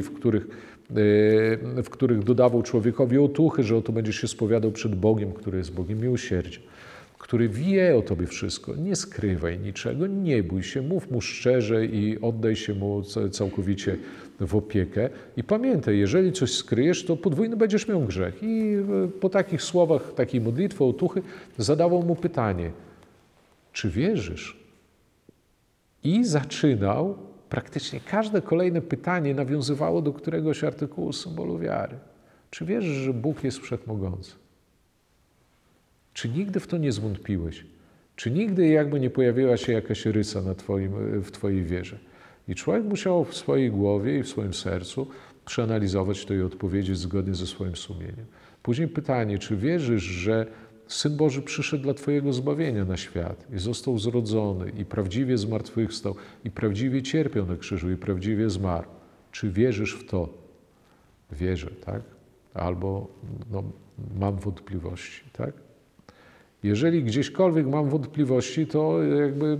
w których dodawał człowiekowi otuchy, że oto będziesz się spowiadał przed Bogiem, który jest Bogiem miłosierdzia, który wie o tobie wszystko. Nie skrywaj niczego, nie bój się, mów mu szczerze i oddaj się mu całkowicie w opiekę. I pamiętaj, jeżeli coś skryjesz, to podwójny będziesz miał grzech. I po takich słowach, takiej modlitwy, otuchy, zadawał mu pytanie, czy wierzysz? I zaczynał, praktycznie każde kolejne pytanie nawiązywało do któregoś artykułu symbolu wiary. Czy wierzysz, że Bóg jest wszechmogący? Czy nigdy w to nie zwątpiłeś? Czy nigdy jakby nie pojawiła się jakaś rysa w twojej wierze? I człowiek musiał w swojej głowie i w swoim sercu przeanalizować to i odpowiedzieć zgodnie ze swoim sumieniem. Później pytanie, czy wierzysz, że Syn Boży przyszedł dla twojego zbawienia na świat i został zrodzony i prawdziwie zmartwychwstał i prawdziwie cierpiał na krzyżu i prawdziwie zmarł? Czy wierzysz w to? Wierzę, tak? Albo mam wątpliwości, tak? Jeżeli gdzieśkolwiek mam wątpliwości, to jakby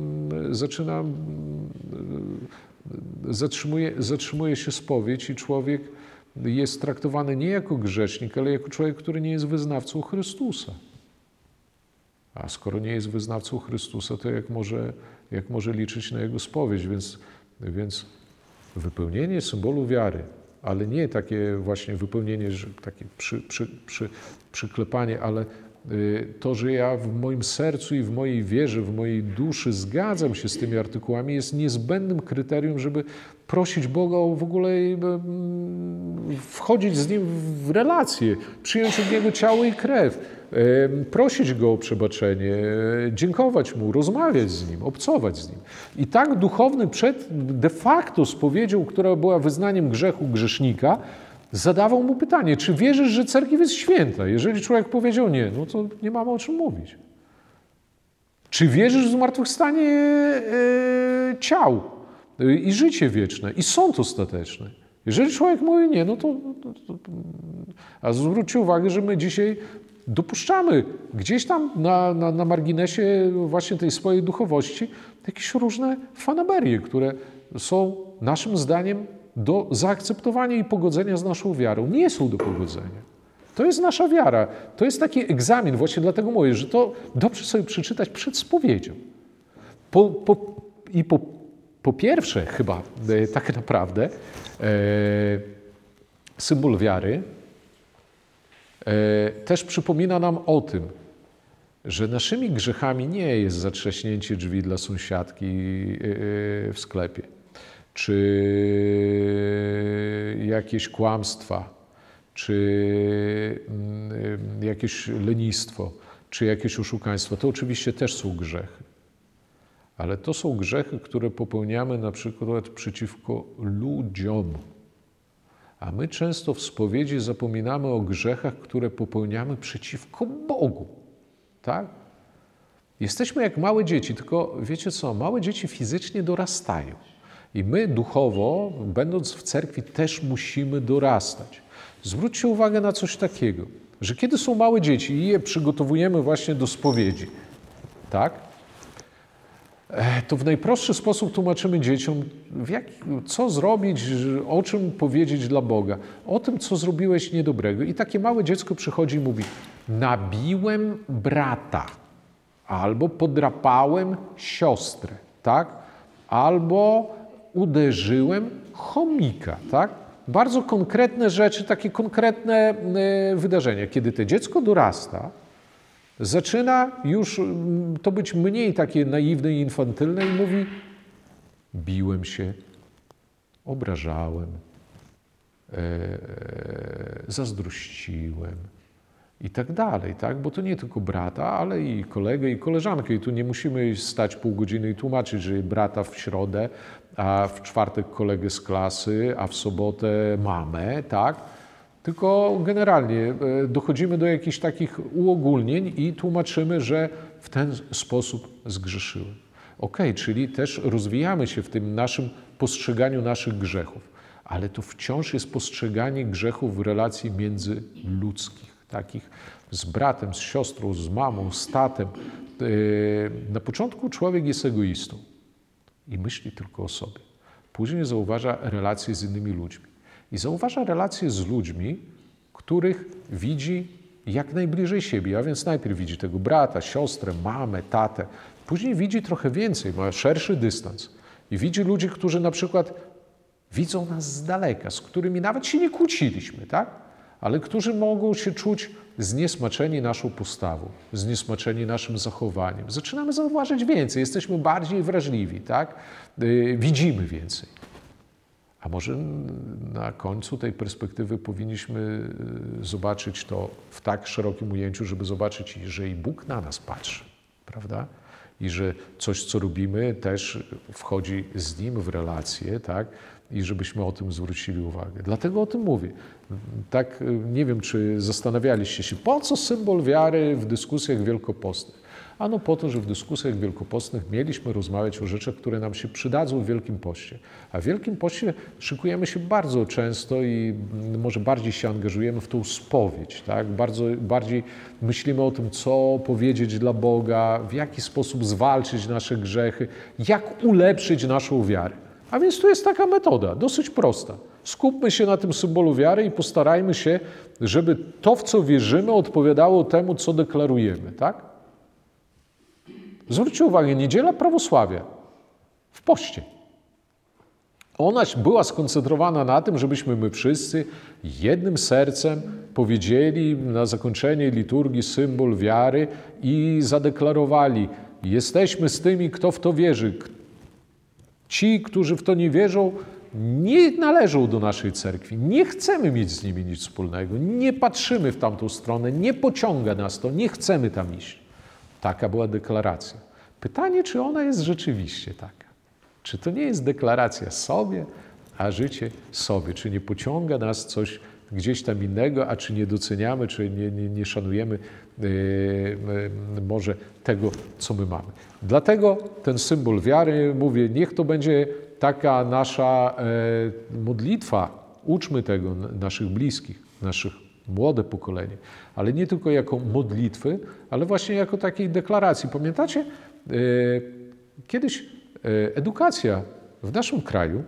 zatrzymuje się spowiedź i człowiek jest traktowany nie jako grzesznik, ale jako człowiek, który nie jest wyznawcą Chrystusa. A skoro nie jest wyznawcą Chrystusa, to jak może liczyć na Jego spowiedź? Więc wypełnienie symbolu wiary, ale nie takie właśnie wypełnienie, że takie przyklepanie, ale to, że ja w moim sercu i w mojej wierze, w mojej duszy zgadzam się z tymi artykułami, jest niezbędnym kryterium, żeby prosić Boga o w ogóle wchodzić z Nim w relacje, przyjąć od Niego ciało i krew, prosić Go o przebaczenie, dziękować Mu, rozmawiać z Nim, obcować z Nim. I tak duchowny przed de facto spowiedzią, która była wyznaniem grzechu grzesznika, zadawał mu pytanie, czy wierzysz, że cerkiew jest święta? Jeżeli człowiek powiedział nie, no to nie mamy o czym mówić. Czy wierzysz w zmartwychwstanie ciał i życie wieczne i sąd ostateczny? Jeżeli człowiek mówi nie, no to... A zwróćcie uwagę, że my dzisiaj dopuszczamy gdzieś tam na marginesie właśnie tej swojej duchowości jakieś różne fanaberie, które są naszym zdaniem do zaakceptowania i pogodzenia z naszą wiarą. Nie są do pogodzenia. To jest nasza wiara. To jest taki egzamin. Właśnie dlatego mówię, że to dobrze sobie przeczytać przed spowiedzią. Po pierwsze chyba tak naprawdę symbol wiary Też przypomina nam o tym, że naszymi grzechami nie jest zatrzaśnięcie drzwi dla sąsiadki w sklepie, czy jakieś kłamstwa, czy jakieś lenistwo, czy jakieś oszukaństwo. To oczywiście też są grzechy. Ale to są grzechy, które popełniamy na przykład przeciwko ludziom. A my często w spowiedzi zapominamy o grzechach, które popełniamy przeciwko Bogu. Tak? Jesteśmy jak małe dzieci, tylko wiecie co? Małe dzieci fizycznie dorastają. I my duchowo, będąc w cerkwi, też musimy dorastać. Zwróćcie uwagę na coś takiego, że kiedy są małe dzieci i je przygotowujemy właśnie do spowiedzi, tak? To w najprostszy sposób tłumaczymy dzieciom, co zrobić, o czym powiedzieć dla Boga. O tym, co zrobiłeś niedobrego. I takie małe dziecko przychodzi i mówi: nabiłem brata, albo podrapałem siostrę, tak? Albo uderzyłem chomika, tak? Bardzo konkretne rzeczy, takie konkretne wydarzenia. Kiedy to dziecko dorasta, zaczyna już to być mniej takie naiwne i infantylne i mówi: biłem się, obrażałem, zazdrościłem i tak dalej, tak? Bo to nie tylko brata, ale i kolegę i koleżankę. I tu nie musimy stać pół godziny i tłumaczyć, że brata w środę, a w czwartek kolegę z klasy, a w sobotę mamę, tak? Tylko generalnie dochodzimy do jakichś takich uogólnień i tłumaczymy, że w ten sposób zgrzeszyłem. Czyli też rozwijamy się w tym naszym postrzeganiu naszych grzechów, ale to wciąż jest postrzeganie grzechów w relacji międzyludzkich, takich z bratem, z siostrą, z mamą, z tatem. Na początku człowiek jest egoistą i myśli tylko o sobie. Później zauważa relacje z innymi ludźmi. I zauważa relacje z ludźmi, których widzi jak najbliżej siebie. A więc najpierw widzi tego brata, siostrę, mamę, tatę. Później widzi trochę więcej, ma szerszy dystans. I widzi ludzi, którzy na przykład widzą nas z daleka, z którymi nawet się nie kłóciliśmy, tak? Ale którzy mogą się czuć zniesmaczeni naszą postawą, zniesmaczeni naszym zachowaniem. Zaczynamy zauważyć więcej, jesteśmy bardziej wrażliwi, tak? Widzimy więcej. A może na końcu tej perspektywy powinniśmy zobaczyć to w tak szerokim ujęciu, żeby zobaczyć, że i Bóg na nas patrzy, prawda? I że coś, co robimy, też wchodzi z Nim w relacje, tak? I żebyśmy o tym zwrócili uwagę. Dlatego o tym mówię. Tak, nie wiem, czy zastanawialiście się, po co symbol wiary w dyskusjach wielkopostnych? Ano po to, że w dyskusjach wielkopostnych mieliśmy rozmawiać o rzeczach, które nam się przydadzą w Wielkim Poście. A w Wielkim Poście szykujemy się bardzo często i może bardziej się angażujemy w tą spowiedź, tak? Bardziej myślimy o tym, co powiedzieć dla Boga, w jaki sposób zwalczyć nasze grzechy, jak ulepszyć naszą wiarę. A więc tu jest taka metoda, dosyć prosta. Skupmy się na tym symbolu wiary i postarajmy się, żeby to, w co wierzymy, odpowiadało temu, co deklarujemy, tak? Zwróćcie uwagę, niedziela prawosławia w poście. Ona była skoncentrowana na tym, żebyśmy my wszyscy jednym sercem powiedzieli na zakończenie liturgii symbol wiary i zadeklarowali: jesteśmy z tymi, kto w to wierzy. Ci, którzy w to nie wierzą, nie należą do naszej cerkwi. Nie chcemy mieć z nimi nic wspólnego. Nie patrzymy w tamtą stronę, nie pociąga nas to, nie chcemy tam iść. Taka była deklaracja. Pytanie, czy ona jest rzeczywiście taka? Czy to nie jest deklaracja sobie, a życie sobie? Czy nie pociąga nas coś gdzieś tam innego, a czy nie doceniamy, czy nie szanujemy może tego, co my mamy? Dlatego ten symbol wiary, mówię, niech to będzie taka nasza modlitwa. Uczmy tego naszych bliskich, naszych młode pokolenie, ale nie tylko jako modlitwy, ale właśnie jako takiej deklaracji. Pamiętacie, kiedyś edukacja w naszym kraju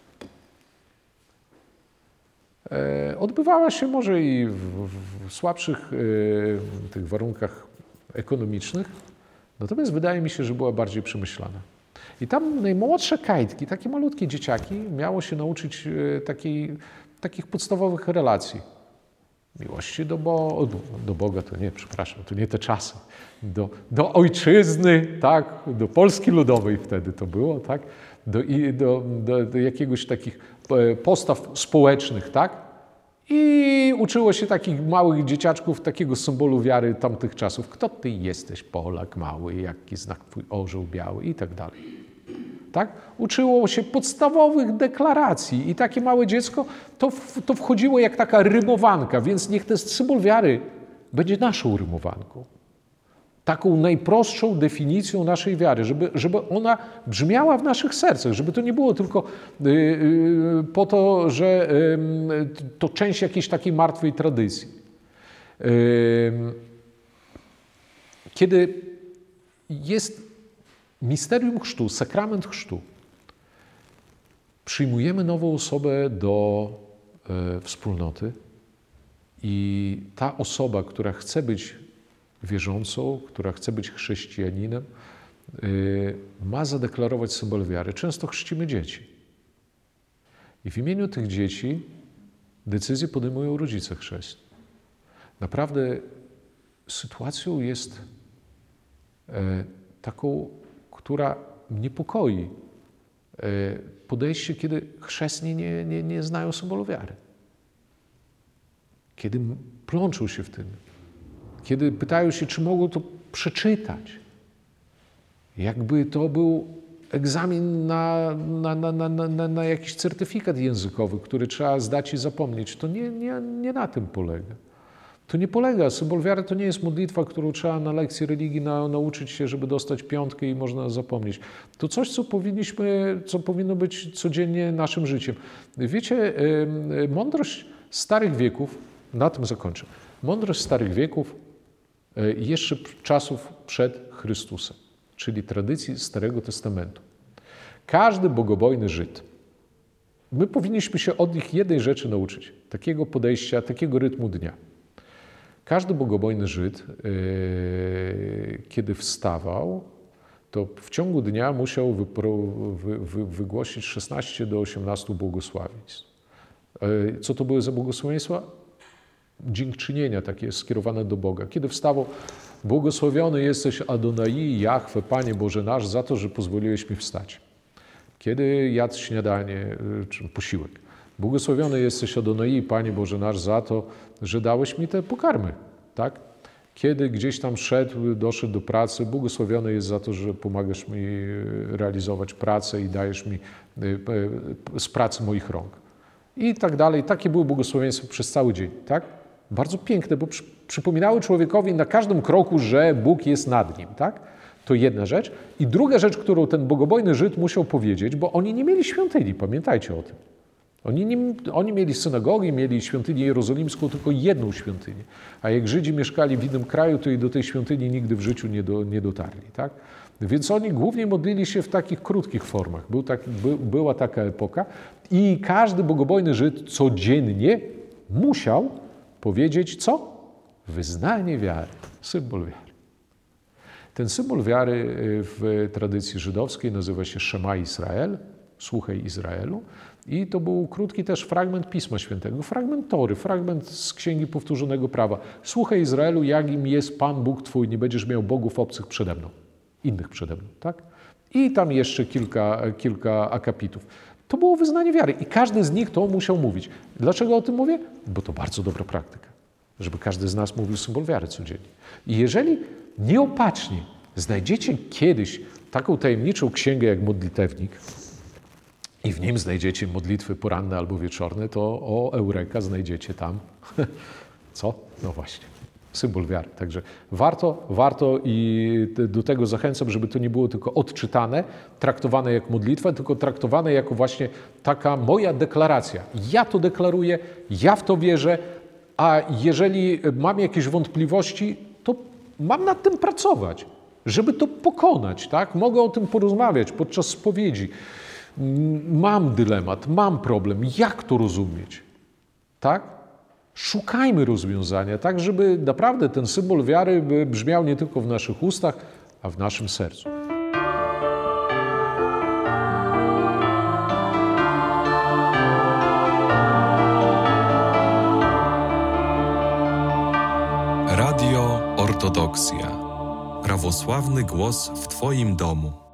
odbywała się może i w słabszych tych warunkach ekonomicznych, natomiast wydaje mi się, że była bardziej przemyślana. I tam najmłodsze kajtki, takie malutkie dzieciaki, miało się nauczyć takich podstawowych relacji. Miłości do Boga to nie, przepraszam, to nie te czasy. Do ojczyzny, tak, do Polski Ludowej wtedy to było, tak, do jakiegoś takich postaw społecznych, tak. I uczyło się takich małych dzieciaczków takiego symbolu wiary tamtych czasów. Kto ty jesteś, Polak mały, jaki znak twój orzeł biały i tak dalej. Tak? Uczyło się podstawowych deklaracji i takie małe dziecko to wchodziło jak taka rymowanka, więc niech ten symbol wiary będzie naszą rymowanką. Taką najprostszą definicją naszej wiary, żeby ona brzmiała w naszych sercach, żeby to nie było tylko po to, że to część jakiejś takiej martwej tradycji. Kiedy jest misterium chrztu, sakrament chrztu, przyjmujemy nową osobę do wspólnoty i ta osoba, która chce być wierzącą, która chce być chrześcijaninem, ma zadeklarować symbol wiary. Często chrzcimy dzieci. I w imieniu tych dzieci decyzje podejmują rodzice chrzestni. Naprawdę sytuacją jest taką, która niepokoi. Podejście, kiedy chrzestni nie znają symbolu wiary. Kiedy plączą się w tym. Kiedy pytają się, czy mogą to przeczytać. Jakby to był egzamin na jakiś certyfikat językowy, który trzeba zdać i zapomnieć. To nie na tym polega. To nie polega. Symbol wiary to nie jest modlitwa, którą trzeba na lekcji religii nauczyć się, żeby dostać 5 i można zapomnieć. To coś, co powinno być codziennie naszym życiem. Wiecie, mądrość starych wieków, na tym zakończę, mądrość starych wieków jeszcze czasów przed Chrystusem, czyli tradycji Starego Testamentu. Każdy bogobojny Żyd, my powinniśmy się od nich jednej rzeczy nauczyć, takiego podejścia, takiego rytmu dnia. Każdy bogobojny Żyd, kiedy wstawał, to w ciągu dnia musiał wygłosić 16 do 18 błogosławieństw. Co to były za błogosławieństwa? Dziękczynienia takie skierowane do Boga. Kiedy wstawał, błogosławiony jesteś Adonai, Jahwe, Panie Boże nasz, za to, że pozwoliłeś mi wstać. Kiedy jadł śniadanie czy posiłek. Błogosławiony jesteś Adonai, Panie Boże nasz, za to, że dałeś mi te pokarmy. Tak? Kiedy gdzieś tam doszedł do pracy, błogosławiony jest za to, że pomagasz mi realizować pracę i dajesz mi z pracy moich rąk. I tak dalej. Takie były błogosławieństwa przez cały dzień. Tak? Bardzo piękne, bo przypominały człowiekowi na każdym kroku, że Bóg jest nad nim. Tak? To jedna rzecz. I druga rzecz, którą ten bogobojny Żyd musiał powiedzieć, bo oni nie mieli świątyni, pamiętajcie o tym. Oni mieli synagogi, mieli świątynię jerozolimską, tylko jedną świątynię. A jak Żydzi mieszkali w innym kraju, to i do tej świątyni nigdy w życiu nie dotarli. Tak? Więc oni głównie modlili się w takich krótkich formach. Była taka epoka i każdy bogobojny Żyd codziennie musiał powiedzieć co? Wyznanie wiary, symbol wiary. Ten symbol wiary w tradycji żydowskiej nazywa się Szema Israel, słuchaj Izraelu. I to był krótki też fragment Pisma Świętego, fragment Tory, fragment z Księgi Powtórzonego Prawa. Słuchaj Izraelu, jakim jest Pan Bóg Twój, nie będziesz miał bogów obcych przede mną, innych przede mną, tak? I tam jeszcze kilka akapitów. To było wyznanie wiary i każdy z nich to musiał mówić. Dlaczego o tym mówię? Bo to bardzo dobra praktyka, żeby każdy z nas mówił symbol wiary codziennie. I jeżeli nieopatrznie znajdziecie kiedyś taką tajemniczą księgę jak modlitewnik, i w nim znajdziecie modlitwy poranne albo wieczorne, to o Eureka znajdziecie tam. Co? No właśnie, symbol wiary. Także warto i do tego zachęcam, żeby to nie było tylko odczytane, traktowane jak modlitwa, tylko traktowane jako właśnie taka moja deklaracja. Ja to deklaruję, ja w to wierzę, a jeżeli mam jakieś wątpliwości, to mam nad tym pracować, żeby to pokonać. Tak? Mogę o tym porozmawiać podczas spowiedzi. Mam dylemat, mam problem, jak to rozumieć? Tak? Szukajmy rozwiązania, tak żeby naprawdę ten symbol wiary brzmiał nie tylko w naszych ustach, a w naszym sercu. Ortodoksja. Prawosławny głos w Twoim domu.